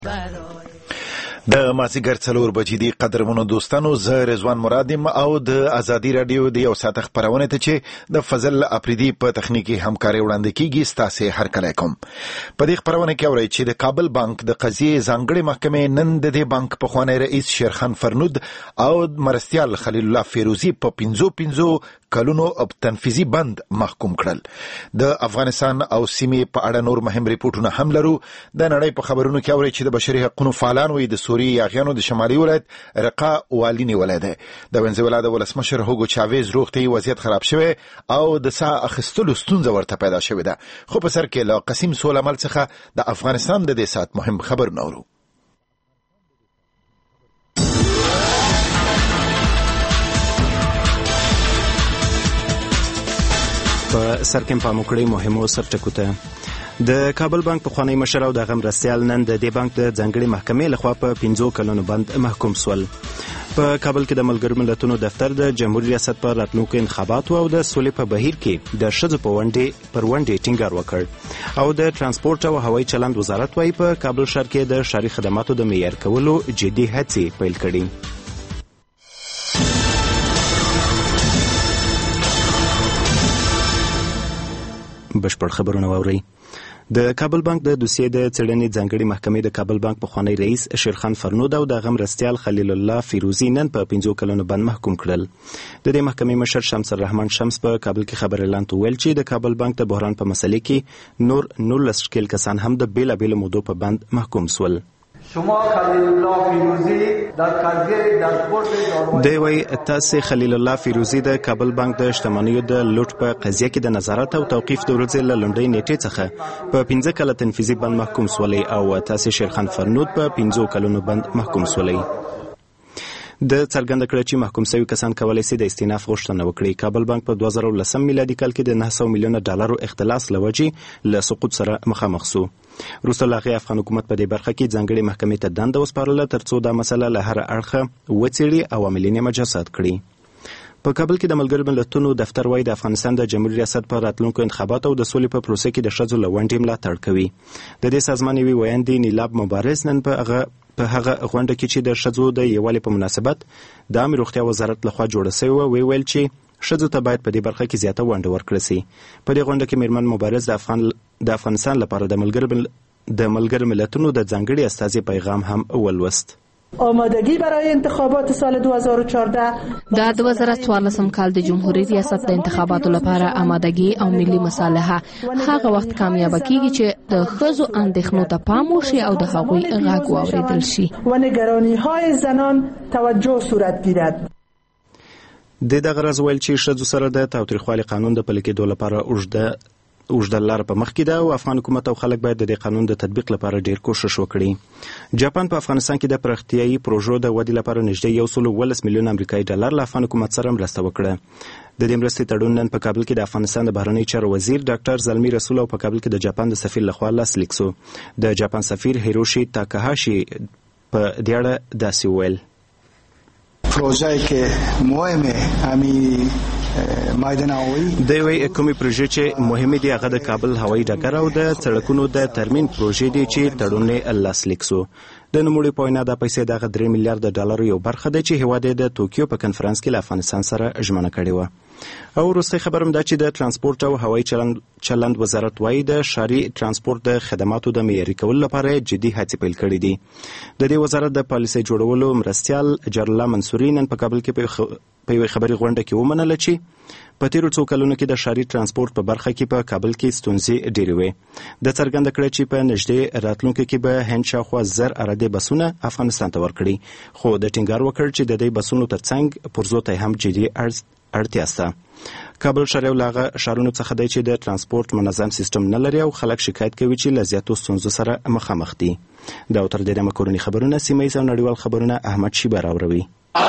د مازیګر 4 بجې دی قدرمنو دوستانو، زه رضوان مرادم او د ازادي رادیو د یو ساعت خبرونه ته چې د فضل افریدي په تخنیکی همکاري وړاندې کیږي ستاسو هر کله کوم. په دې خبرونه کې اورئ چې د کابل بانک د قضیې ځانګړي محکمې نن د دې بانک په خوانی رئیس شیرخان فرنود او مرستیال خلیل الله فیروزی په 55 کلونو اب تنفیذي بند محکوم کړل. د افغانستان او سیمې په اړه نور مهم ریپورتونه هم لرو. د نړۍ په خبرونو کې اورئ چې د بشري حقوقو فعالان وي د سوریې یاغیانو د شمالي ولایت رقه والي نیولې ده. د ونزویلا د ولسمشر هوګو چاویز روغتي وضعیت خراب شوی او د ساه اخیستلو ستونزه ورته پیدا شوې ده. خو په سر کې له قسیم سول عمل څخه د افغانستان د دې سات مهم خبرونه اورو. په سرکم پاموکړی مهمو سرټکو ته د کابل بانک په خوانی مشر او د غمرستیال نن د دې بانک د ځانګړي محکمې لخوا په 50 کلونو بند محکوم سول. په کابل کې د ملګرو ملتونو دفتر د جمهوریت ریاست پر راتلونکو انتخاباتو او د سولې په بهیر کې د ښځو په ونډې ټینګار وکړ او د ترانسپورت او هوایي چلند وزارت وايي په کابل ښار کې د ښاري خدماتو د معیار کولو جدي هڅې پیل کړي. بشپړ خبرونه واورئ. د کابل بانک د دوسیې د څېړنې ځانګړي محکمې د کابل بانک پخوانی رئیس شیرخان فرنود او د غمرستیال خلیل الله فیروزی نن په 50 کلونو بند محکوم کړل. د دې محکمې مشر شمس الرحمن شمس په کابل کې خبر اعلان ویل چې د کابل بانک د بحران په مسلې کې نور 19 شکیل کسان هم د بیلابیلو مودو په بند محکوم سول. شما خلیل الله فیروزی در قضیه داشبورد دی وی تاسو خلیل الله فیروزی د کابل بانک د شتمنیو د لوټ په قضیه کې د نظارت او توقیف د ورځې له لنډۍ نیټې څخه په 15 کاله تنفیذي بند محکوم سولې او تاسو شیرخان فرنود په 15 کلونو بند محکوم سولې. د څرګنده کړه چې محکوم شوي کسان کولای شي د استیناف غوښتنه وکړي. کابل بانک په 2010 میلادي کال کې د 900 میلیونه ډالرو اختلاس لوجې له سقوط سره مخامخ شو. وروسته له هغې افغان حکومت په دې برخه کې ځانګړې محکمې ته دنده وسپارله ترڅو دا مسله له هر اړخه وڅېړي او عملي مجازات کړي. په کابل کې د ملګرو ملتونو دفتر وايي د افغانستان د جمهوریت ریاست پر راتلونکو انتخاباتو او د سولې په پروسه کې د ښځو له ونډې ملاتړ کوي. د دې سازمان یوې ویاندې نیلاب مبارز نن په هغه غونډه کې چې د ښځو د یووالي په مناسبت د عامه روغتیا وزارت لخوا جوړه شوې وه ویل چې ښځو ته باید په دې برخه کې زیاته ونډه ورکړل شي. په دې غونډه کې میرمن مبارز د افغانستان لپاره د ملګرو ملتونو د ځانګړي استازي پیغام هم ولوست. آمادگی برای انتخابات سال 2014 در 2014 کال د جمهوریت ریاست د انتخاباتو لپاره آمادگی او ملي مصالحه هغه وخت کامیاب کیږي چې د ښځو اندېښنو ته پام وشي او د هغوی غږ واوریدل شي و نگرانی‌های زنان توجه صورت گیرد. د دغه راز ویل چې ښځو سره د تاوتریخوالي قانون د پلي کېدو لپاره اوږده لار په مخ کې ده او افغان حکومت او خلک باید د دې قانون د تطبیق لپاره ډیر کوشش وکړي. جاپان په افغانستان کې د پراختیایي پروژو د ودې لپاره نږدې 110 میلیون امریکایي ډالر له افغان حکومت سره مرسته وکړه. د دې مرستې تړون نن په کابل کې د افغانستان د بهرنی چارو وزیر ډاکټر زلمی رسول او په کابل کې د جاپان د سفیر لخوا لاسلیک شو. د جاپان سفیر هیروشی تاکاهاشی په دې اړه داسې ویل: پروژه‌ای که مهمه همین د یوې کومې پروژې چې مهمې دي هغه د کابل هوایي ډګر او د سړکونو د ترمیم پروژې دي چې تړون یې لاسلیک شو. د نوموړي په وینا دا پیسې دغه 3 میلیارډ ډالرو یو برخه ده چې هیواد یې د توکیو په کنفرانس کې له افغانستان سره ژمنه کړې وه. او وروستی خبر هم دا چې د ترانسپورت او هوایي چلند وزارت وايي د ښاري ترانسپورت د خدماتو د معیاري کولو لپاره جدي هڅې پیل کړې دي. د دې وزارت د پالیسۍ جوړولو مرستیال جرله منصوري نن په کابل کې په یوې خبري غونډه کې ومنله چې په تیرو څو کلونو کې د ښاري ترانسپورت په برخه کې په کابل کې ستونزې ډېرې وې. د څرګنده کړه چې په نږدې راتلونکو کې به هند شاوخوا 1000 عرادې بسونه افغانستان ته ورکړي، خو د ټینګار وکړ چې د دې بسونو ترڅنګ پرزو ته هم جدي اړتیا شته. کابل ښار یو له هغه ښارونو څخه دی چې د ترانسپورت منظم سیستم نه لري او خلک شکایت کوي چې له زیاتو ستونزو سره مخامخ دي. دا تر دې دمه کورني خبرونه، سیمه ییز او نړیوال خبرونه احمد شیبه راوړي.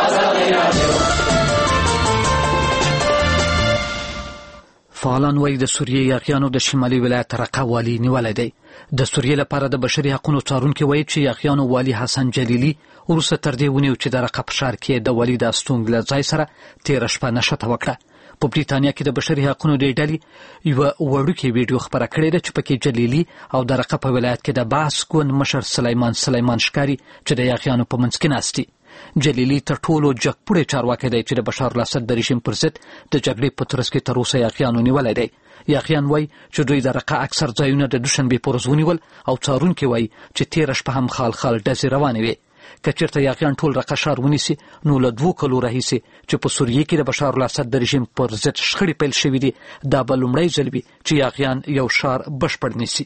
فعالان وایي د سوریې یاغیانو د شمالي ولایت رقه والي نیولی دی. د سوریې لپاره د بشري حقوقو څارونکي وایي چې یاغیانو والي حسن جلیلي وروسته تر دې ونیو چې د رقه په ښار کې د والي د استوګنې له ځای سره تېره شپه نښته وکړه. په بریتانیا کې د بشري حقوقو د ډلې یو وړوکی ویډیو خبره کړې ده چې پکې جلیلی او د رقه په ولایت کې د باس ګوند مشر سلیمان ښکاري چې د یاغیانو په منځ کې ناست دي. جلیلی تر ټولو جګپوړی چارواکی دی چې د بشار الاسد د رژیم پر ضد د جګړې په ترڅ کې تر اوسه یاغیانو نیولی دی. یاغیان وایي چې دوی د رقه اکثر ځایونه د دوشنبې په ورځ ونیول او څارونکي وایي چې تېره شپه هم خال ډزې روانې وې. که چېرته یاغیان ټول رقه ښار ونیسي نو له 2 کالو راهیسې چې په سوریې کې د بشار الاسد د رژیم پر ضد شخړې پیل شوي دي دا به لومړی ځل وي چې یاغیان یو ښار بشپړ نیسي.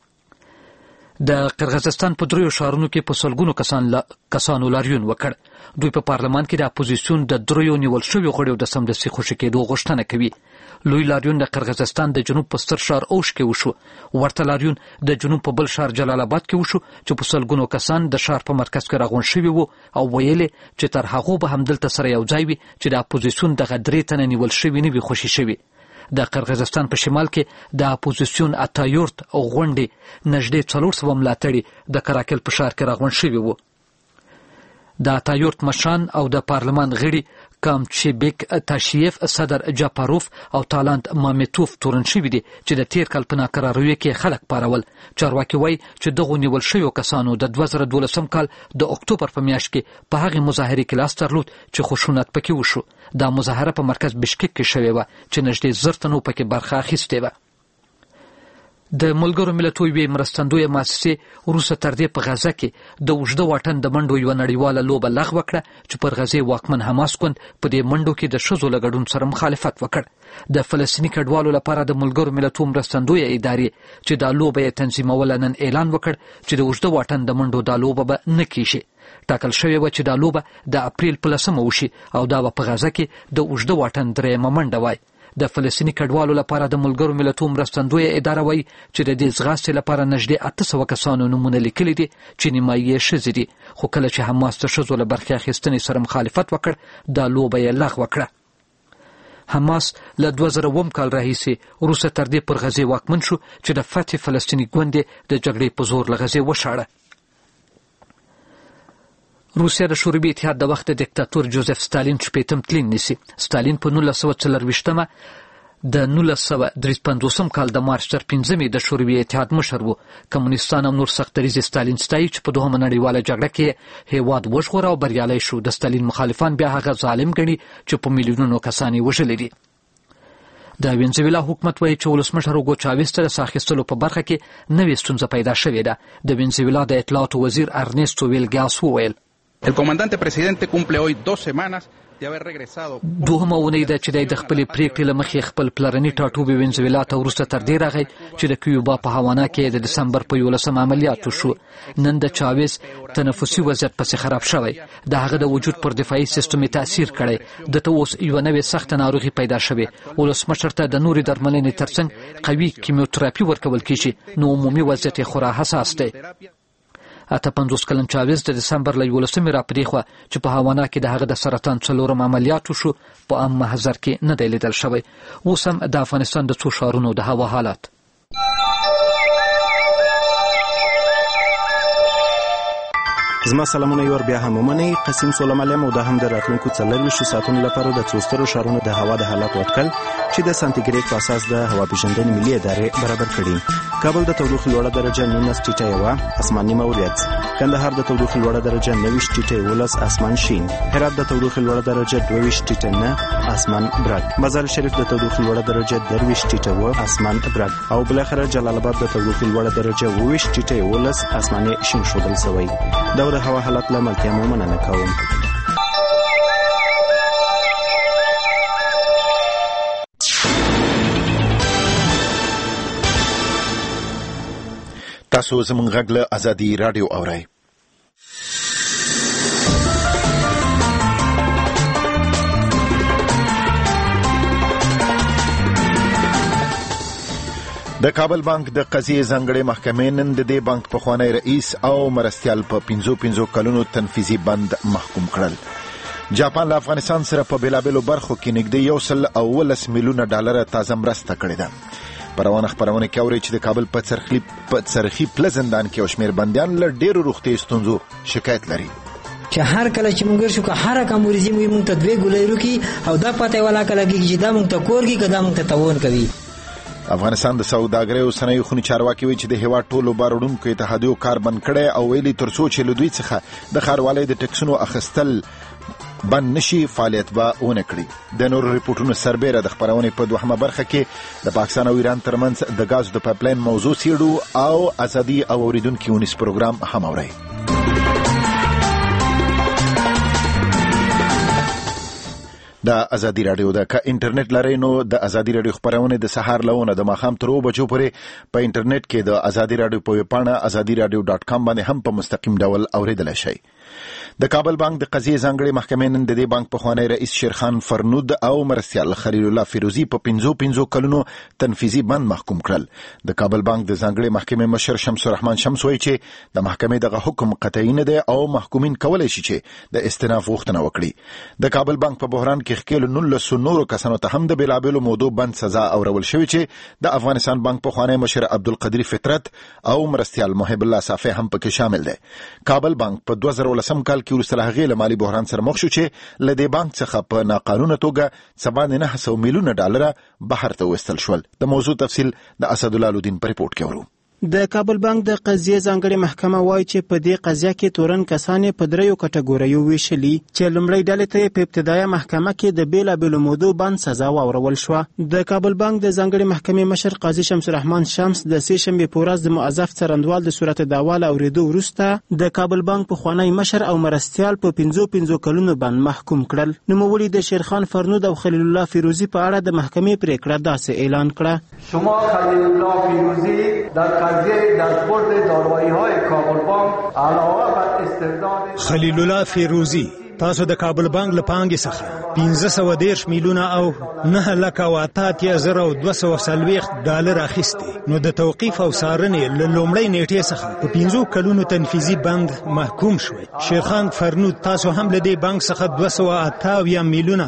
د قرغیزستان په 3 ښارونو کې په سلګونو کسانو لاریون وکړ. دوی په پارلمان کې د اپوزیسیون د 3 نیول شویو غړیو د سمدستي خوشي کېدو غوښتنه کوي. لوی لاریون د قرغیزستان د جنوب په ستر ښار اوش کې وشو. ورته لاریون د جنوب په بل ښار جلال آباد کې وشو چې په سلګونو کسان د ښار په مرکز کې راغونډ شوي وو او ویل چې تر هغو به همدلته سره یو ځای وي چې د اپوزیسیون دغه 3 تنه نیول شوي نه وي خوشي شوي. د قرغیزستان په شمال کې د اپوزیسیون اتایورت او غونډې نږدې 400 ملاتړي د کراکل په ښار کې راغونډ شوي وو. د اتایورت مشران او د پارلمان غړي کامچیبک تاشیف، صدر جاپاروف او تالانت مامیتوف تورن شوي دي چې د تیر کال په ناقراریو کې خلک پارول. چارواکي وایي چې دغو نیول شویو کسانو د 2012 کال د اکتوبر په میاشت کې په هغې مظاهرې کې لاس درلود چې خشونت پکې وشو. دا مظاهره په مرکز بشکک کې شوې وه چې نږدې 1000 تنو پکې برخه اخیستې وه. د ملګرو ملتونو یوې مرستندویه مؤسسې وروسته تر دې په غزه کې د اوږده واټن د منډو یوه نړیواله لوبه لغوه کړه چې پر غزې واکمن حماس ګوند په دې منډو کې د ښځو له ګډون سره مخالفت وکړ. د فلسطیني کډوالو لپاره د ملګرو ملتونو مرستندویه ادارې چې دا لوبه یې تنظیموله نن اعلان وکړ چې د اوږده واټن د منډو دا لوبه به نه کیږي. ټاکل شوې وه چې دا لوبه د اپریل په 10 وشي او دا به په غزه کې د اوږده واټن 3مه منډه وای. د فلسطیني کډوالو لپاره د ملګرو ملتونو مرستندویه اداره وایي چې د دې ځغاستې لپاره نږدې 800 کسانو نومونه لیکلي دي چې نیمایي یې ښځې دي، خو کله چې حماس د ښځو له برخې اخیستنې سره مخالفت وکړ دا لوبه یې لغوه کړه. حماس له 2000 کال راهیسې وروسته تر دې پر غزې واکمن شو چې د فتح فلسطیني ګوند د جګړې په زور له غزې وشاړه. روسیا د شوروي اتحاد د وخت د دیکتاتور جوزف ستالین 80م تلین نیسي. ستالین په 1940 د 1953 کال د مارچ تر 5 د شوروي اتحاد مشر و. کمونیستان او نور سختدریز ستالین ستایي چې په دوهمه نړیواله جګړه کې هیواد وژغوره او بریالی شو. د ستالین مخالفان بیا هغه ظالم ګڼي چې په میلیونونو کسان یې وژلي دي. د وینزویلا حکومت وایي چې ولسمشر هوګو چاویز ته د ساه اخیستلو په برخه کې نوې ستونزه پیدا شوې ده. د وینزویلا د اطلاعاتو وزیر ارنیستو ویلګاس وویل El comandante presidente cumple hoy 2 semanas de haber regresado. دوهمه اونۍ ده چې د خپلې پریکړې له مخې خپل پلرني ټاټوبي وینزویلا ته وروسته تر دې راغی چې د کیوبا په هاوانا کې د دسمبر په 11 عملیات وشو. نن د چاویز تنفسي وضعیت پسې خراب شوی. د هغه د وجود پر دفاعي سیستم تاثیر کړی. دته اوس یو نوې سخته ناروغي پیدا شوې. ولسمشر ته د نورې درملنې ترڅنګ قوي کیمیوتراپي ورکول کیږي نو عمومي وضعیت یې خورا حساس دی. 58 کلن چاویز د دسمبر له 11 راپریخوا چې په هاوانا کې د هغه د سرطان 4 عملیات وشو په عام محضر کې نه دی لیدل شوی. اوس هم د افغانستان د 2 ښارونو د هوا حالات. زما سلامونه یور بیا هم ومنئ. قسم سلام علیکم او دا هم د راتلونکو 24 ساعتونو لپاره د 2 سترو ښارونو د هوا د حالات ورکل چې د سانتیګریډ په اساس د هوا پیژندنې ملي ادارې برابر کړي. کابل د تودوخې لوړه درجه 19.1 اسماني ماموریت، کندهار د تودوخې لوړه درجه 29.11 اسمان شین، هرات د تودوخې لوړه درجه 22.9 اسمان برګ، مزار شریف د تودوخې لوړه درجه 23.1 اسمان برګ او بالاخره جلال آباد د تودوخې لوړه درجه 22.11 اسماني شین ښودل شوی. دا د هوا حالت له ملتیا مو مننه کوم. تاسو زموږ غږ له ازادي رادیو اورئ. د کابل بانک د قضیې ځانګړې محکمې نن د دې بانک پخوانی رئیس او مرستیال په 55 کلونو تنفیذي بند محکوم کړل. جاپان له افغانستان سره په بیلابیلو برخو کې نږدې 119 میلیونه ډالر تازه مرسته کړې ده. پروانه خبرونه کې اوري چې د کابل په څرخي پله زندان کې او شمیر بندیان له ډیرو روغتي ستونزو شکایت لري. چې هر کله چې موږ شو که هر کوم ورزي موږ ته دوی ګولایرو کی او دا پته ولا کله چې دا موږ ته کور کی کدا موږ ته تاون کوي. افغانستان د سوداګرۍ او صنایع خونی چارواکي وی چې د هیواد ټولو باروډونکو اتحادیو کار بند کړي او ویلي ترڅو چې لدوی څخه د ښاروالۍ د ټکسونو اخیستل بند نشي فعالیت به ونه کړي. د نورو ریپورتونو سربېره د خبرونې په دوهمه برخه کې د پاکستان او ایران ترمنځ د غاز د پایپلاین موضوع څېړو او ازادي او اوریدونکو ونیس پروګرام هم اوري. د ازادي رادیو د انټرنیټ لري نو د ازادي رادیو خبرونه د سهار لونه د ماخام تر 2 بجو پورې په انټرنیټ کې د ازادي رادیو په ویبپاڼه azadiradio.com باندې هم په مستقیم ډول اوریدل شي. د کابل بانک د قضیې ځانګړي محکمې نن د دې بانک په خوانی رئیس شیرخان فرنود او مرستیال خلیل الله فیروزی په 15 کلونو تنفیذي بند محکوم کړل. د کابل بانک د ځانګړي محکمې مشر شمس الرحمن شمس وایي چې د محکمې دغه حکم قطعي نه دی او محکومین کولای شي چې د استئناف غوښتنه وکړي. د کابل بانک په بحران کې خکېل 19 نورو کسانو ته هم د بلابلو موضوع بند سزا اورول شوی چې د افغانستان بانک په خوانی مشر عبدالقدیر فطرت او مرستیال محب الله صافی هم پکې شامل دي. کابل بانک په 2010 کال کې ورسره هغه مالی بحران سره مخ شو چې لدې بانک څخه په ناقانونه توګه 900 میلیون ډالر بهر ته وستل شول. د موضوع تفصیل د اسد الله الدین په ریپورت کې ورو. د کابل بانک د قضیې ځانګړي محکمه وایي چې په دې قضیه کې تورن کسان په دریو کټګوریو ویشلي چې لومړی ډلې ته په ابتدایي محکمه کې د بیلابلو موضوع بند سزا واورول شو. د کابل بانک د ځانګړي محکمې مشر قاضي شمس الرحمن شمس د سې شنبې په ورځ د موظف څرندوال د صورت دعوا اوریدو وروسته د کابل بانک په خوانی مشر او مرستیال په 15 کلونو بند محکوم کړل. نوموړي د شیرخان فرنود او خلیل الله فیروزی په اړه د محکمې پریکړه داسې اعلان کړه: شما خلیل الله فیروزی در قضیه دستبرد دارایی‌های کابل بانک علاوه بر استرداد خلیل الله فیروزی تاسو د کابل بانک له پانګې څخه 1510 میلیونه او 9,8240 ډالر اخیستي. نو د توقیف او څارنې له لومړۍ نیټې څخه په 15 کلونو تنفیذي بند محکوم شوی. شیرخان فرنود تاسو هم له دې بانک څخه 258 میلیونه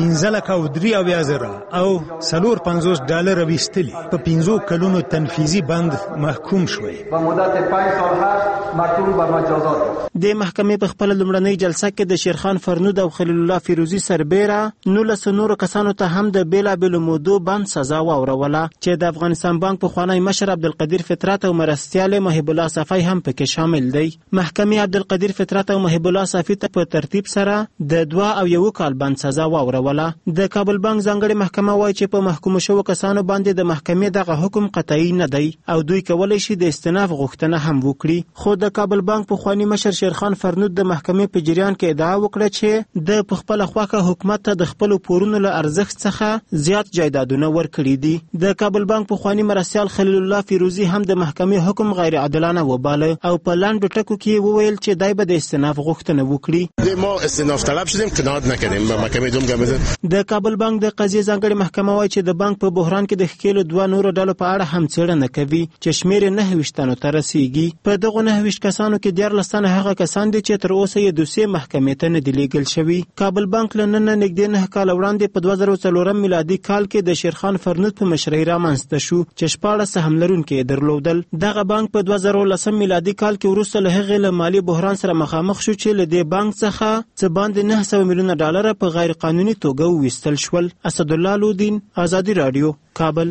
15,000 او 450 ډالر ویستلي. په 15 کلونو تنفیذي بند محکوم شوی. په مدت 5 سال هست محکوم به مجازات. د محکمې په خپل لومړنۍ جلسه کې د شیرخان فرنود او خلیل الله فیروزی سربیره 19 نورو کسانو ته هم د بیلابلو موضوع بند سزا واوروله چې د افغانستان بانک په خوانی مشر عبدالقدیر فطرت او مرستیال محب الله صافی هم پکې شامل دي. محکمې عبدالقدیر فطرت او محب الله صافی ته په ترتیب سره د 2 او 1 کال بند سزا واوروله. د کابل بانک ځانګړي محکمه وایي چې په محکوم شوو کسانو باندې د محکمې دغه حکم قطعي نه دی او دوی کولای شي د استئناف غوښتنه هم وکړي. خو د کابل بانک په خوانی مشر شیرخان فرنود د محکمې په جریان کې ادعا وکړه چې د په خپل خواکه حکومت ته د خپل پورونو له ارزښت څخه زیات جایدادونه ورکړي دي. د کابل بانک په خوانی مرستیال خلیل الله فیروزی هم د محکمې حکم غیر عادلانه وباله او په لاندې ټکو کې وویل چې دای به د استئناف غوښتنه وکړي. ما استئناف طلب شدیم قناعت نکردیم به محکمې دوم گمزن. د کابل بانک د قضیې ځانګړي محکمه وایي چې د بانک په بحران کې د ښکېلو 2 نورو ډلو په اړه هم څېړنه کوي چې شمیر 29 ته رسیږي. په دغه 29 کسانو کې 14 تنه هغه کسان دي چې تر اوسه یې دوسیې محکمې ته نه دي لیږل شوي. کابل بانک له نن نږدې 9 کال وړاندې په 2004 میلادي کال کې د شیرخان فرنود په مشرۍ رامنځته شو چې 14 سهم لرونکي درلودل. دغه بانک په 2010 میلادي کال کې وروسته له هغې له مالي بحران سره مخامخ شو چې له دې بانک څخه څه باندې 900 میلیونه ډالر په غیر قانوني توګه وویستل شول. اسد الله الدین، ازادي رادیو، کابل.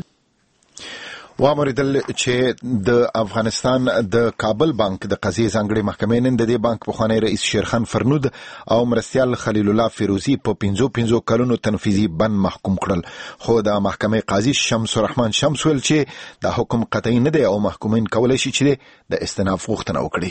وامریدل چې د افغانستان د کابل بانک د قضیې ځانګړي محکمې نن د دې بانک په خوانی رئیس شیرخان فرنود او مرستیال خلیل الله فیروزی په 15 کلونو تنفیذي بند محکوم کړل. خو د محکمې قاضي شمس الرحمن شمس ویل چې دا حکم قطعي نه دی او محکومین کولای شي چې د استئناف غوښتنه وکړي.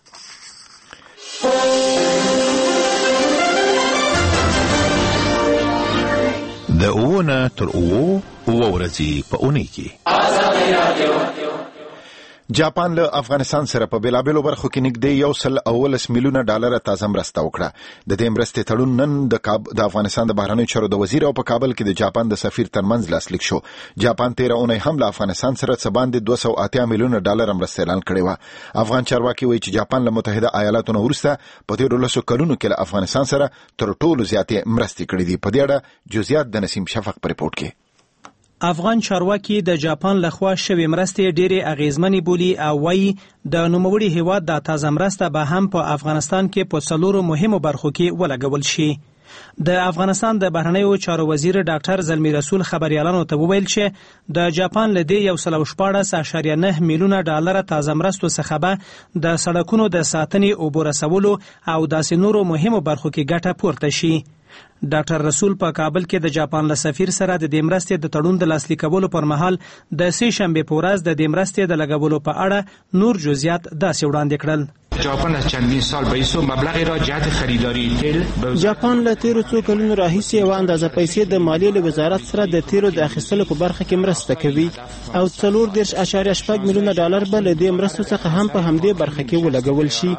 د اوونه تر اوو ورځې په اونۍ کې جاپان له افغانستان سره په بلابلو برخو کې نږدې 1.1 میلیونه ډالر تازه مرسته وکړه. د دې مرستې تړون نن د افغانستان د بهرنیو چارو د وزیر او په کابل کې د جاپان د سفیر ترمنځ لاسلیک شو. جاپان 13 اونۍ هم له افغانستان سره څه باندې 280 میلیونه ډالر مرسته اعلان کړې و. افغان چارواکي وایي چې جاپان له متحده ایالاتو نه وروسته په 13 کلونو کې له افغانستان سره تر ټولو زیاتې مرستې کړې دي. په دې اړه جزئیات د نسیم شفق په ریپورت کې. افغان چارواکي د جاپان لخوا شوې مرستې ډېرې اغیزمنې بولي او وایي د نوموړي هیواد د تازه مرسته به هم په افغانستان کې په 4 مهمو برخو کې ولګول شي. د افغانستان د بهرنیو چارو وزیر ډاکټر زلمی رسول خبريالانو ته وویل چې د جاپان له دې 114.9 میلیونه ډالر تازه مرستو څخه به د سړکونو د ساتنې او بورسولو او داسې نورو مهمو برخو کې ګټه پورته شي. ډاکټر رسول په کابل کې د جاپان له سفیر سره د دې مرستې د تړون د لاسلیک کولو پر مهال د سې شنبه په ورځ د دې مرستې د لګولو په اړه نور جزئیات داسې وړاندې کړل. جاپان از چندین سال به ایسو مبلغی را جهت خریداری تیل جاپان له تیرو څو کلونو راهیسې یوه اندازه پیسې د مالیې له وزارت سره د تیلو د اخیستلو په برخه کې مرسته کوي او 4.8 میلیونه ډالر به له دې مرستو څخه هم په همدې برخه کې ولګول شي.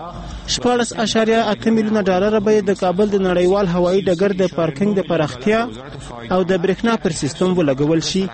14.8 میلیونه ډالر به د کابل د نړیوال هوایي ډګر د پارکینګ د پراختیا او د برېښنا پر سیستم ولګول شي.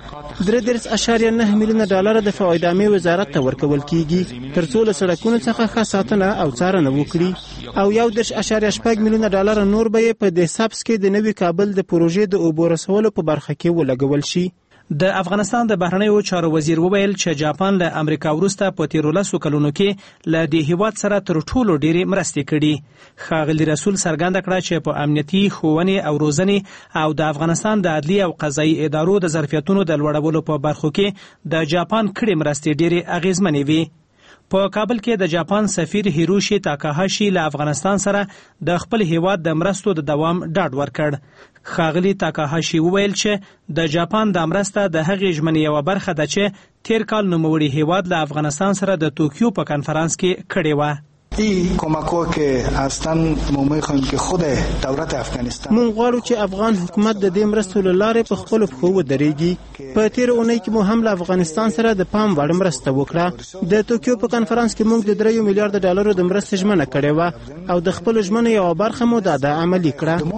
3.9 میلیونه ډالر د فوایدامي وزارت ته ورکول کیږي ترڅو له سړکونو څخه ښه ساتنه او څارنه وکړي او 1.8 میلیونه ډالر نور به په د سبس کې د نوي کابل د پروژې د اوبو رسولو په برخه کې ولګول شي. د افغانستان د بهرنیو چارو وزیر وویل چې جاپان له امریکا وروسته په 13 کلونو کې له دې هیواد سره تر ټولو ډېرې مرستې کړي. ښاغلي رسول څرګنده کړه چې په امنیتي ښوونې او روزنې او د افغانستان د عدلي او قضایي ادارو د ظرفیتونو د لوړولو په برخو کې د جاپان کړې مرستې ډېرې اغیزمنې وي. په کابل کې د جاپان سفیر هیروشي تاکاهاشي له افغانستان سره د خپل هیواد د مرستو د دوام ډاډ ورکړ. ښاغلي تاکاهاشي وویل چې د جاپان د مرسته د هغې ژمنې یوه برخه ده چې تیر کال نوموړي هیواد له افغانستان سره د توکیو په کنفرانس کې کړې وه. این کمک‌ها که هستن ما می‌خوایم که خود دولت افغانستان مونږ غواړو چې افغان حکومت د دې مرستو له لارې په خپلو پښو ودرېږي. په تېره اونۍ کې مو هم له افغانستان سره د پام وړ مرسته وکړه. د توکیو په کنفرانس کې مونږ د 3 میلیارډ ډالرو د مرستې ژمنه کړې وه او د خپلو ژمنو یوه برخه مو د عملي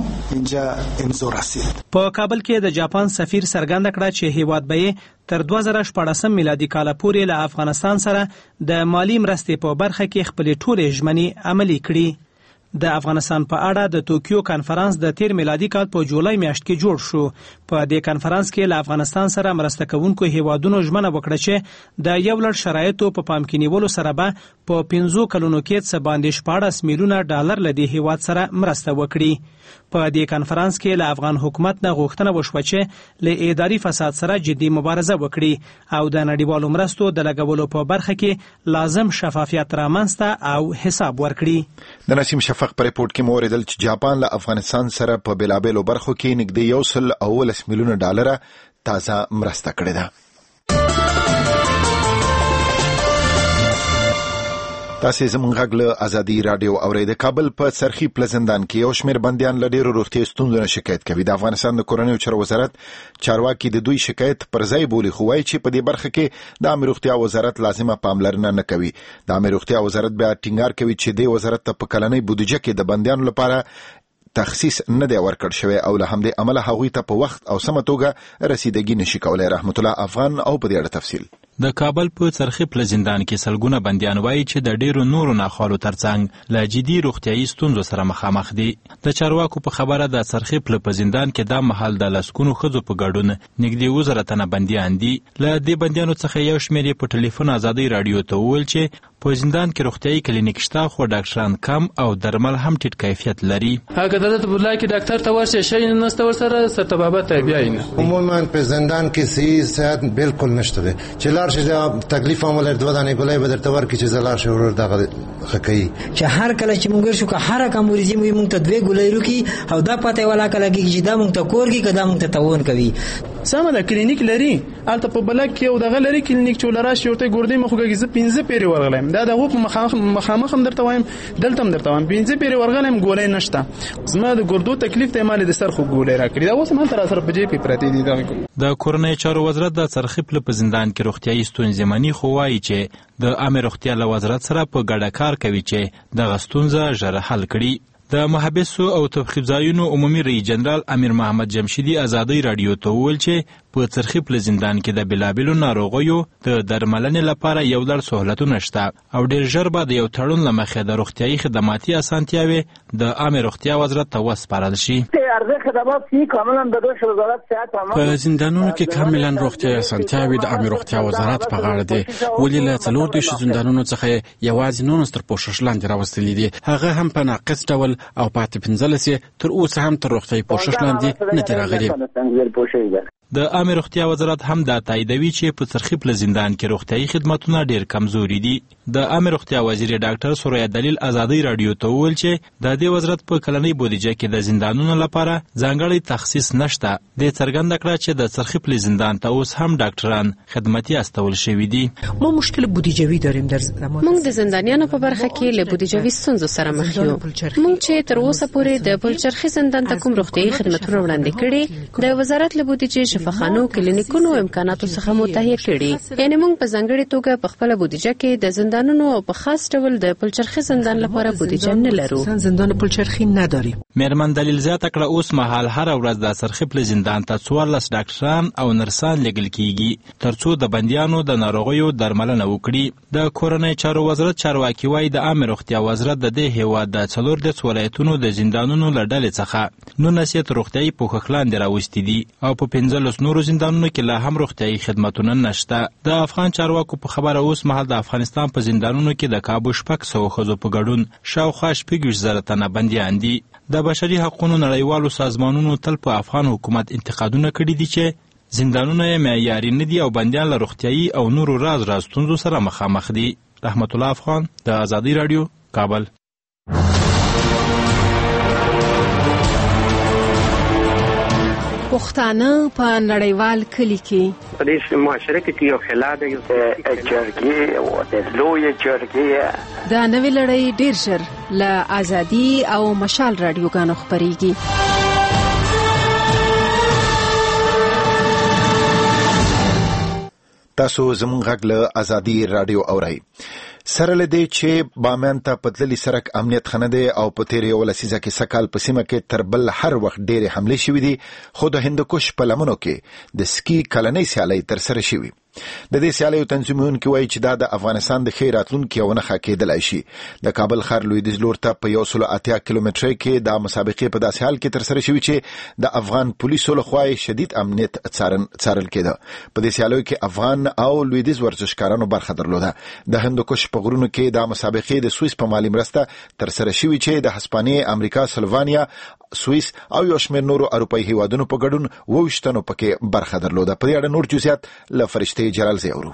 کړه. په کابل کې د جاپان سفیر څرګنده کړه چې هیواد به تر 2014 میلادي کال پورې له افغانستان سره د مالی مرستې په برخه کې خپل ټولې ژمنې عملي کړي. د افغانستان په اړه د توکیو کنفرانس د تیر میلادي کال په جولای میاشت کې جوړ شو. په دې کنفرانس کې له افغانستان سره مرسته کوونکو هیوادونو ژمنه وکړه چې د یو لړ شرایطو په پام کې نیولو سره به په 15 کلونو کې څه باندې 14 میلیونه ډالر له دې هیواد سره مرسته وکړي. په دې کنفرانس کې له افغان حکومت نه غوښتنه وشوه چې له اداري فساد سره جدي مبارزه وکړي او د نړیوالو مرستو د لګولو په برخه کې لازم شفافیت رامنځته او حساب ورکړي. د نسیم شفق په ریپورت کې موریدل چې جاپان له افغانستان سره په بلابلو برخو کې نږدې 1.19 میلیونه ډالر تازه مرسته کړې ده. تاسو زموږ غږ له ازادي رادیو اورئ. د کابل په سرخی پلزندان کې یو شمېر بندیان له ډېرو روغتیايي ستونزو نه شکایت کوي. د افغانستان د کورنیو چارو وزارت چارواکي د دوی شکایت پر ځای بولي خو وایي چې په دې برخه کې د عامه روغتیا وزارت لازمه پاملرنه نه کوي. د عامه روغتیا وزارت بیا ټینګار کوي چې د وزارت ته په کلنۍ بودیجه کې د بندیانو لپاره تخصیص نه دی ورکړ شوی او له همدې امله هغوی ته په وخت او سمه توګه رسیدګي نشي کولای. رحمت الله افغان او په دې اړه تفصیل. د کابل په سرخی پلزندان کې سلګونه بندیان وایي چې د ډیرو نورو ناخوالو ترڅنګ له جدي روغتیايي ستونزو سره مخامخ دي. د چارواکو په خبره د سرخی پلزندان کې د محل د لسکونو ښځو په ګډون نږدې 2,000 تنه بندیان دي. له دې بندیانو څخه یو شمېر په ټلیفون ازادي رادیو ته وویل چې په زندان کې روغتیايي کلینیک شته خو ډاکټران کم او درمل هم ټیټ کیفیت لري. هغه د بولا کې ډاکټر ته ورشه شي نه ستور سره ستبابت بیا نه. عموما په زندان کې صحیح صحت بالکل نشته چې لار شي تکلیف عمل دوه دانه ګولای به درته ورکړي چې زلار شي ور دغه خکې چې هر کله چې مونږ شو که هر کوم مریضي مونږ ته دوه ګولای روکي او دا پته ولا کله کې چې دا مونږ ته کورګي کدا مونږ ته تاون کوي. سمه د کلینیک لري الته په بلک کې او دغه لري کلینیک چولرا شي ورته ګردې مخوږي ز 15 پیری ورغلم دا دغه په مخامخ هم درته وایم دلته هم درته وایم 15 پیری ورغلم ګولای نشته زما د ګردو تکلیف ته مال د سر خو ګولای راکړي دا اوس ما تر سره په جې پی پرتی دي دغه. د کورنۍ چارو وزارت د سرخی په زندان کې روغتیايي ستونزې مني خو وایي چې د عامه روغتیا له وزارت سره په ګډه کار کوي چې د غستونزه ژر حل کړي. د محبسو او تبخیب ځایونو عمومي رئیس جنرال امیر محمد جمشیدی ازادي رادیو ته وویل چې په سرخی زندان کې د بلابلو ناروغیو د درملنې لپاره یو لړ سہولتونه شته او ډېر ژر به د یو تړون له مخې د روغتیايي خدماتي اسانتیاوې د عامه روغتیا وزارت ته وسپارل شي. عرضه خدمات فی کاملا به دوش وزارت صحت و په زندانونو کې کاملا روغتیا اسانتیاوي د عامه روغتیا وزارت په غاړه دي. ولې له 40 زندانونو څخه یوازې 19 تر پوښښ لاندې راوستلي دي، هغه هم په ناقص ډول، او پاتې 15 تر اوسه هم تر روغتیايي پوښښ لاندې نه دي راغلي. د عامه روغتیا وزارت هم دا تاییدوي چې په څرخي پل زندان کې روغتیايي خدماتونه ډېر کمزوري دي. د عامه روغتیا وزیر ډاکټر سوریا دلیل آزادۍ رادیو ته وویل چې د دې وزارت په کلنۍ بودیجه کې د زندانونو لپاره ځانګړی تخصیص نشته. د څرګنده کړه چې د څرخي پل زندان ته اوس هم ډاکټران خدمتي استول شوي دي. ما مشکل بودیجوي داریم در زمان. موږ د زندانیانو په برخه کې له بودیجوي ستونزو سره مخ یو. موږ چې تر اوسه پورې د پلچرخي زندان ته کوم روغتیايي خدماتونه وړاندې کړي، د وزارت له بودیجې شفاخانو کلینیکونو امکاناتو څخه متحد کړي. یعنی موږ په ځانګړي توګه په خپل بودیجه کې د زندانونو او په خاص ډول د پلچرخي زندان لپاره بودیجه نه لرو. زندان پلچرخي نداریم. مېرمن دلیل زیاته کړه اوس مهال هر ورځ د څرخي پل زندان ته 14 ډاکټران او نرسان لګل کیږي ترڅو د بندیانو د ناروغیو درملنه وکړي. د کورنۍ چارو وزارت چارواکي وایي د عامه روغتیا وزارت د دې هیواد د 14 ولایتونو د زندانونو له ډلې څخه 19 روغتیايي پوښښ لاندې راوستي دي او په 15 نورو زندانونو کې لا هم روغتیايي خدماتونه نشته. د افغان چارواکو په خبره اوس مهال د افغانستان په زندانونو کې د کابو 600 ښځو په ګډون شاوخوا 6,000 تنه بندیان دي. د بشري حقوقو نړیوالو سازمانونو تل په افغان حکومت انتقادونه کړي دي چې زندانونه یې معیاري نه دي او بندیان له روغتیايي او نورو راز ستونزو سره مخامخ دي. رحمت الله افغان، د آزادۍ رادیو، کابل. پښتانه په نړیوال کلی کې په دې معاشره کې یو خلا د جرګې او د لوی جرګې د نوې لړۍ ډیر ژر له آزادۍ او مشال رادیوګانو خبريږي. تاسو زموږ غږ له آزادۍ رادیو اورئ. سره لدې چې بامیان ته پتللی سرک امنیت خنه دی او په تیر یو لسیزه کې سکال په سیمه کې تر بل هر وخت ډېرې حملې شوې دي، خو د هندوکش په لمنو کې د سکی کلنۍ سیالۍ ترسره شوې. د دې سیالیو تنظیمونکي وایي چې دا د افغانستان د ښې راتلونکي یوه نښه کېدلی شي. د کابل ښار لویدیځ لور ته په 180 کیلومترۍ کې دا مسابقې په داسې حال کې ترسره شوې چې د افغان پولیسو لخوا شدید امنیت څارل کېده. په دې سیالیو کې افغان او لویدیځ ورزشکارانو برخه درلوده. د هندوکش په غرونو کې دا مسابقې د سویس په مالي مرسته ترسره شوې چې د هسپانیې، امریکا، سلوانیا، سویس او یو شمېر نورو اروپایي هیوادونو په ګډون 22 تنو پکې برخه درلوده. په دې اړه نور جزئیات له فرشته جلال زیورو.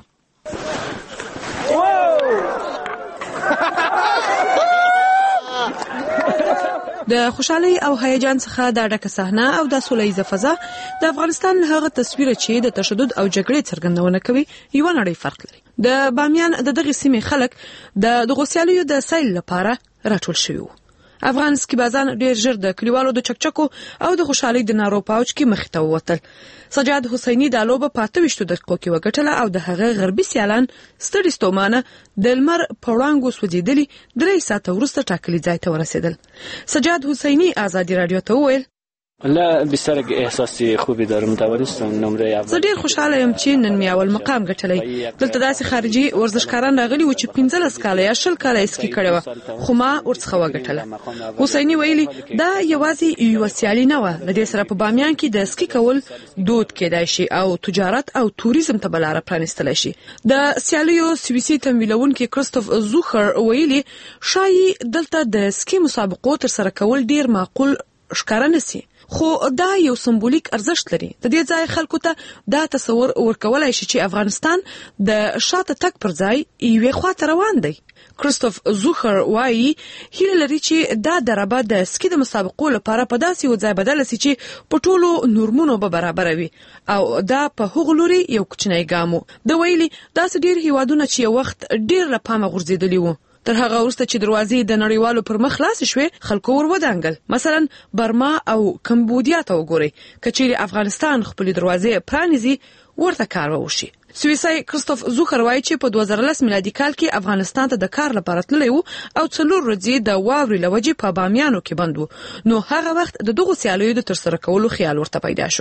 د خوشحالي او هیجان څخه د ډکه صحنه او د سولهییزه فضا د افغانستان هغه تصویر چې د تشدد او جګړې څرګندونه کوي یو نړۍ فرق لري. د بامیان د دغه سیمې خلک د دغه سیالیو د سیل لپاره راټول شوي وو. افغان سکیبازان ډیر ژر د کلیوالو د چکچکو او د خوشحالي د نارو پاوچ کې مخ ته ووتل. سجاد حسینی د لوبه په 28 دقیقو کې وګټله او د هغه غربي سیالان ستړي ستومانه د لمر په وړانګو سوځېدلي 3 ساعته وروسته ټاکلي ځای ته ورسېدل. سجاد حسینی آزادۍ رادیو ته وویل: لا بسرک احساسی خوبی دارم. توانستم نمره اول. زه ډیر خوشاله یم چې نن مې اول مقام ګټلی. دلته داسې خارجي ورزشکاران راغلي و چې 15 کاله یا 20 کاله اسکی کړی و، خو ما ورڅخه وګټله. حسینی ویلي دا یوازې یو سیالي نه و، د دې سره په بامیان کې د اسکی کول دود کېدای شي او تجارت او توریزم ته بلاره پرانستل شي. د سیالیو سویسي تمویلونکي کریستوف زوخر ویلي شایي دلته د اسکی مسابقو تر سره کول ډیر معقول ښکاره نشي، خو دا یو سمبولیک ارزښت لري. د دې ځای خلکو ته دا تصور ورکولای شي چې افغانستان د شاته تک پر ځای یوې خواته روان دی. کریستوف زوخر وایي هیله لري چې دا دربه د سکی د مسابقو لپاره په داسې یو ځای بدل شي چې په ټولو نورمونو به برابر وي او دا په هغه لوري یو کوچنی ګام. د ویلي داسې ډیر هیوادونه چې یو وخت ډیر له پامه غورځېدلي وو، تر هغه وروسته چې دروازې د نړیوالو پر مخ خلاص شوې، خلکو ور ودانګل. مثلا برما او کمبودیا ته وګورئ. کچېرې افغانستان خپل دروازې پرانیزي، ورته کار وشي. سویسي کریستوف زوخر وایي چې په 2010 میلادي کال کې افغانستان ته د کار لپاره تللی وو او 4 ورځې د واورې له وجې په بامیانو کې بند وو. نو هغه وخت د دغو سیالیو د ترسره کولو خیال ورته پیدا شو.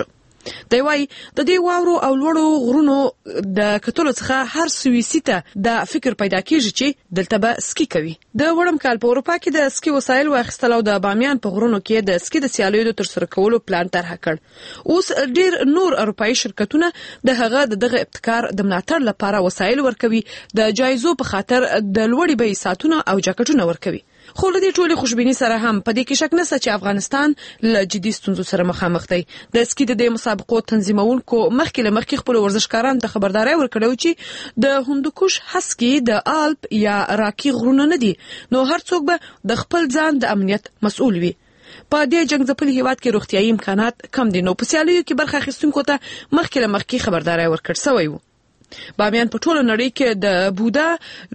دی وايي د دې واورو او لوړو غرونو د کتلو څخه هر سویسي ته د فکر پیدا کیږي چې دلته به سکی کوي. د وړم کال په اروپا کې د سکی وسایل واخیستل او د بامیان په غرونو کې د سکی د سیالیو د ترسره کولو پلان طرح کړ. اوس ډیر نور اروپایي شرکتونه د هغه دغه ابتکار د ملاتړ لپاره وسایل ورکوي، د جایزو په خاطر د لوړې بیې ساتونه او جاکټونه ورکوي. خو له دې ټولې خوشبیني سره هم په دې کې شک نشته چې افغانستان له جدي ستونزو سره مخامخ دی. د سکی د دې مسابقو تنظیمونکو مخکې خپل ورزشکارانو ته خبرداري ورکړه چې د هندوکش هسکی د آلپ یا راکی غرونه نه دي، نو هر څوک به د خپل ځان د امنیت مسؤل وي. په دې جنگ ځپلي هیواد کې روغتیايي امکانات کم دي، نو په سیالیو کې برخه اخیستونکو ته مخکې خبرداري ورکړل شوی و. بامیان په ټوله نړۍ کې د بودا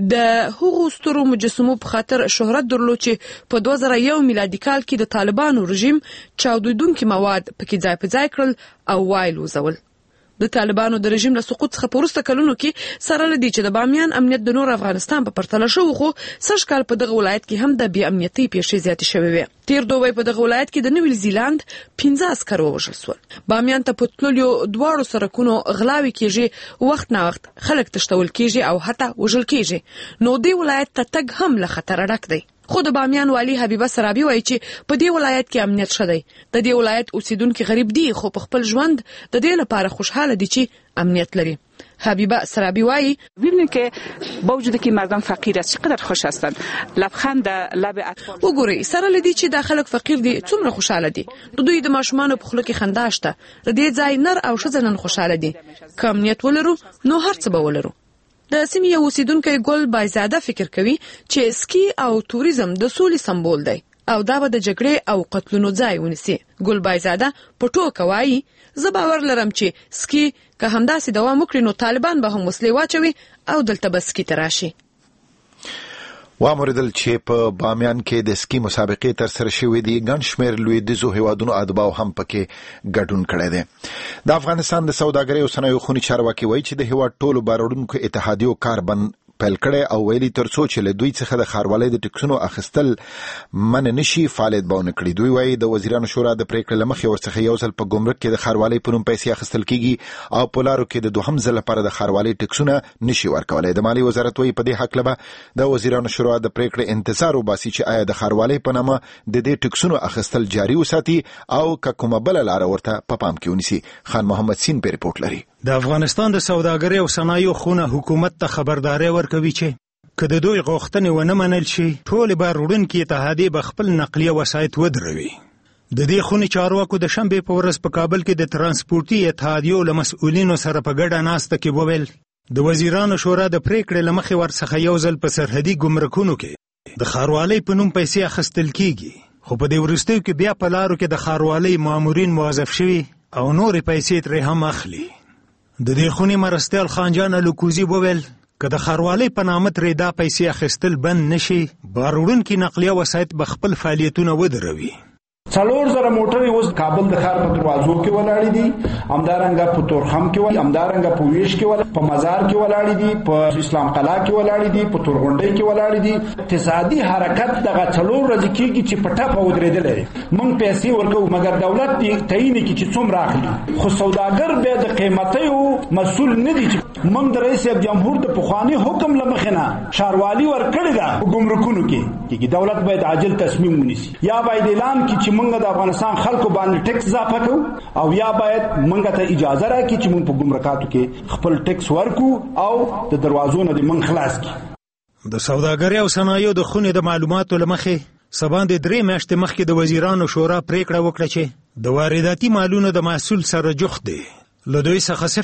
د هغو سترو مجسمو په خاطر شهرت درلود چې په 2001 میلادي کال کې د طالبانو رژیم چاودیدونکي مواد پکې ځای په ځای کړل او وایل وزول. د طالبانو د رژیم له سقوط څخه په وروسته کلونو کې سره لدی چې د بامیان امنیت د نور افغانستان په پرتله شو، خو سږ کال په دغه ولایت کې هم د بې امنیتۍ پیښې زیاتې شوې وې. تیر دوی په دغه ولایت کې د نیویل زیلاند 15 عسکر ووژل شول. بامیان ته په تللو دواړو سرکونو غلاوي کیږي، وخت نه وخت خلک تشتول کیږي او حتی وژل کیږي، نو دې ولایت ته تګ هم له خطر ډک دی. خو د بامیان والی حبیبه سرابي وایي چې په دې ولایت کې امنیت شته دی. د دې ولایت اوسیدونکو غریب دي، خو په خپل ژوند د دې لپاره خوشحاله دي چې امنیت لري. حبیبه سرابی وایي ببینید که با وجود که مردم فقیر است چقدر خوش هستند، لبخند لب اطفال وګورئ سره لدی چې د خلک فقیر دي څومره خوشاله دي. دوی د ماشومان په خله کې خندا شته. د دې ځای نر او ښځه نن خوشاله دي. که امنیت ولرو نو هر څه به ولرو. د سیمې اوسیدونکو ګل بایزاده فکر کوي چې سکی او توریزم د سولې سمبول دی او دا به د جګړې او قتلونو ځای ونیسي. ګل بایزاده په ټوکه وایي زه باور لرم چې سکی که همداسې دوام وکړي نو طالبان به هم وسلې واچوي او دلته به سکی ته راشي. وامردل چې په بامیان کې د سکی مسابقې ترسره شوې دي، ګڼ شمېر لویدیځو هیوادونو ادباو هم پکې ګډون کړی دی. د افغانستان د سوداګرۍ او صنایعو خوني چارواکي وایي چې د هیواد ټولو باروړونکو اتحادیو کار بند پیل کړی او ویلي ترڅو چې له دوی څخه د ښاروالۍ د ټکسونو اخیستل منع نشي فعالیت به ونه کړي. دوی وایي د وزیرانو شورا د پریکړې له مخې ورڅخه یو ځل په ګمرک کې د ښاروالۍ په نوم پیسې اخیستل کیږي او په لارو کې د دوهم ځل لپاره د ښاروالۍ ټکسونه نشي ورکولی. د مالي وزارت وایي په دې هکله به د وزیرانو شورا د پریکړې انتظار وباسي چې آیا د ښاروالۍ په نامه د دې ټکسونو اخیستل جاري وساتي او که کومه بله لاره ورته په پام کې ونیسي. خان محمد سین په ریپورت لري. د افغانستان د سوداګرۍ او صنایعو خونه حکومت ته خبرداري ورکوي چې که د دوی غوښتنې ونه منل شي ټولې باروړونکي اتحادیې به خپل نقلیه وسایط ودروي. د دې خونې چارواکو د شنبې په ورځ په کابل کې د ترانسپورتي اتحادیو له مسؤلینو سره په ګډه ناسته کې وویل د وزیرانو شورا د پریکړې له مخې ورڅخه یو ځل په سرحدي ګمرکونو کې د ښاروالۍ په نوم پیسې اخیستل کیږي، خو په دې وروستیو کې بیا په لارو کې د ښاروالۍ مامورین موظف شوي او نورې پیسې ترې هم اخلي. د دې خونې مرستیال خانجان الکوزي وویل که د ښاروالۍ په نامه ترې دا پیسې اخیستل بند نشي، باروړونکي نقلیه وسایط به خپل فعالیتونه ودروي. 4000 موټرې اوس کابل د ښار په دروازو کې ولاړې دي، همدارنګه په تورخم کې ولاړې، همدارنګه په ویش کې ولاړې، په مزار کې ولاړې دي، په اسلام قلعه کې ولاړې دي، په تورغونډۍ کې ولاړې دي. اقتصادي حرکت دغه 4 ورځې کېږي چې په ټپه ودرېدل لري. موږ پیسې ورکوو مګر دولت تعیین کوي چې څومره اخلي، خو سوداګر به د قیمتیو مسؤل نه دي. موږ د رئیس جمهور د پخوانی حکم لمخنه ښاروالي ورکړی ده په ګمرکونو کې دولت باید عاجل تصمیم ونیسي، یا باید اعلان کړي چې موږ د افغانستان خلکو باندې ټیکس اضافه کوو او یا باید موږ ته اجازه راکړي چې موږ په ګمرکاتو کې خپل ټیکس ورکو او د دروازو نه موږ خلاص کړي. د سوداګرۍ او صنایعو د خونې د معلوماتو له مخې سبا د 3 میاشتې مخکې د وزیرانو شورا پریکړه وکړه چې د وارداتي مالونو د محصول سره جوخت دی له دوی څخه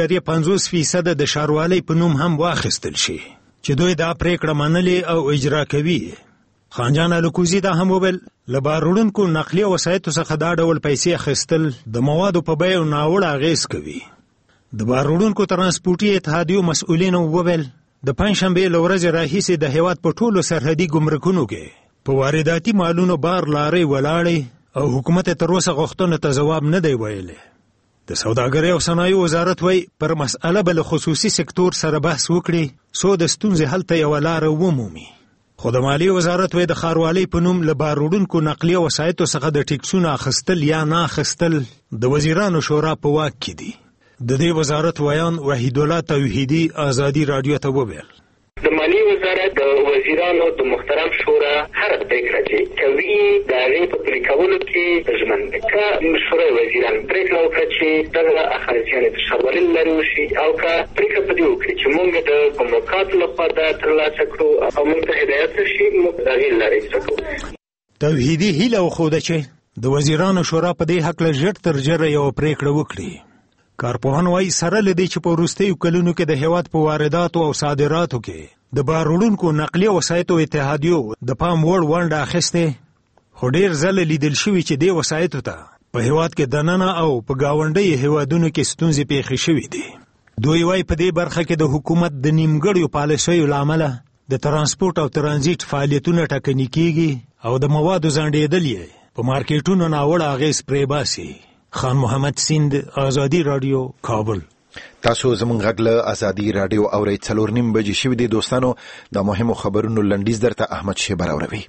0.50% د ښاروالۍ په نوم هم واخیستل شي چې دوی دا پریکړه منلې او اجرا کوي. خانجان الکوزي دا هم وویل له باروړونکو نقلیه وسایطو څخه دا ډول پیسې اخیستل د موادو په بیو ناوړه اغیز کوي. د باروړونکو ترانسپورتي اتحادیو مسؤلینو وویل د پنځشنبې له ورځې راهیسې د هیواد په ټولو سرحدي ګمرکونو کې په وارداتي مالونو بار لارې ولاړې او حکومت تر اوسه غوښتنو ته ځواب نه دی ویلی. د سوداګرۍ او صنایعو وزارت وایي پر مسأله به له خصوصي سکتور سره بحث وکړي څو د ستونزې حل ته یوه لاره ومومي، خو د مالیې وزارت وایي د ښاروالۍ په نوم له باروړونکو نقلیه وسایطو څخه د ټیکسونو اخیستل یا نه اخیستل د وزیرانو شورا په واک کې دي. د دې وزارت ویان وحیدالله توحیدي ازادي رادیو ته وویل د مالیې وزارت د وزیرانو د محترم شورا هر پریکړه چې کوي د هغې په پلي کولو کې ژمن دی. که شورای وزیران پریکړه وکړه چې دغه اخراجیانې د ښاروالۍ له لارې وشي او که پریکړه په دې وکړي چې موږ د ګمرکاتو لخوا دا ترلاسه کړو او موږ ته هدایت وشي موږ د هغې له لارې څه کوو. توحیدي هیله وښوده چې د وزیرانو شورا په دې هکله ژر تر ژره یوه پریکړه وکړي. کارپوهان وایي سره له دې چې په وروستیو کلونو کې د هېواد په وارداتو او صادراتو کې د باروړونکو نقلیه وسایطو اتحادیو د پام وړ ونډه اخیستې، خو ډېر ځله لیدل شوي چې دې وسایطو ته په هېواد کې دننه او په ګاونډیو هېوادونو کې ستونزې پیښې شوي دي. دوی وایي په دې برخه کې د حکومت د نیمګړیو پالیسیو له امله د ترانسپورټ او ترانزیټ فعالیتونه ټکني کېږي او د موادو ځنډېدل یې په مارکیټونو ناوړه اغېز پرې باسي. خان محمد سیند، ازادي رادیو، کابل. تاسو زموږ غږ له ازادي رادیو اورئ. 4:30 بجې شوي دي دوستانو. د مهمو خبرونو لنډیز درته احمد شیبر اوروي.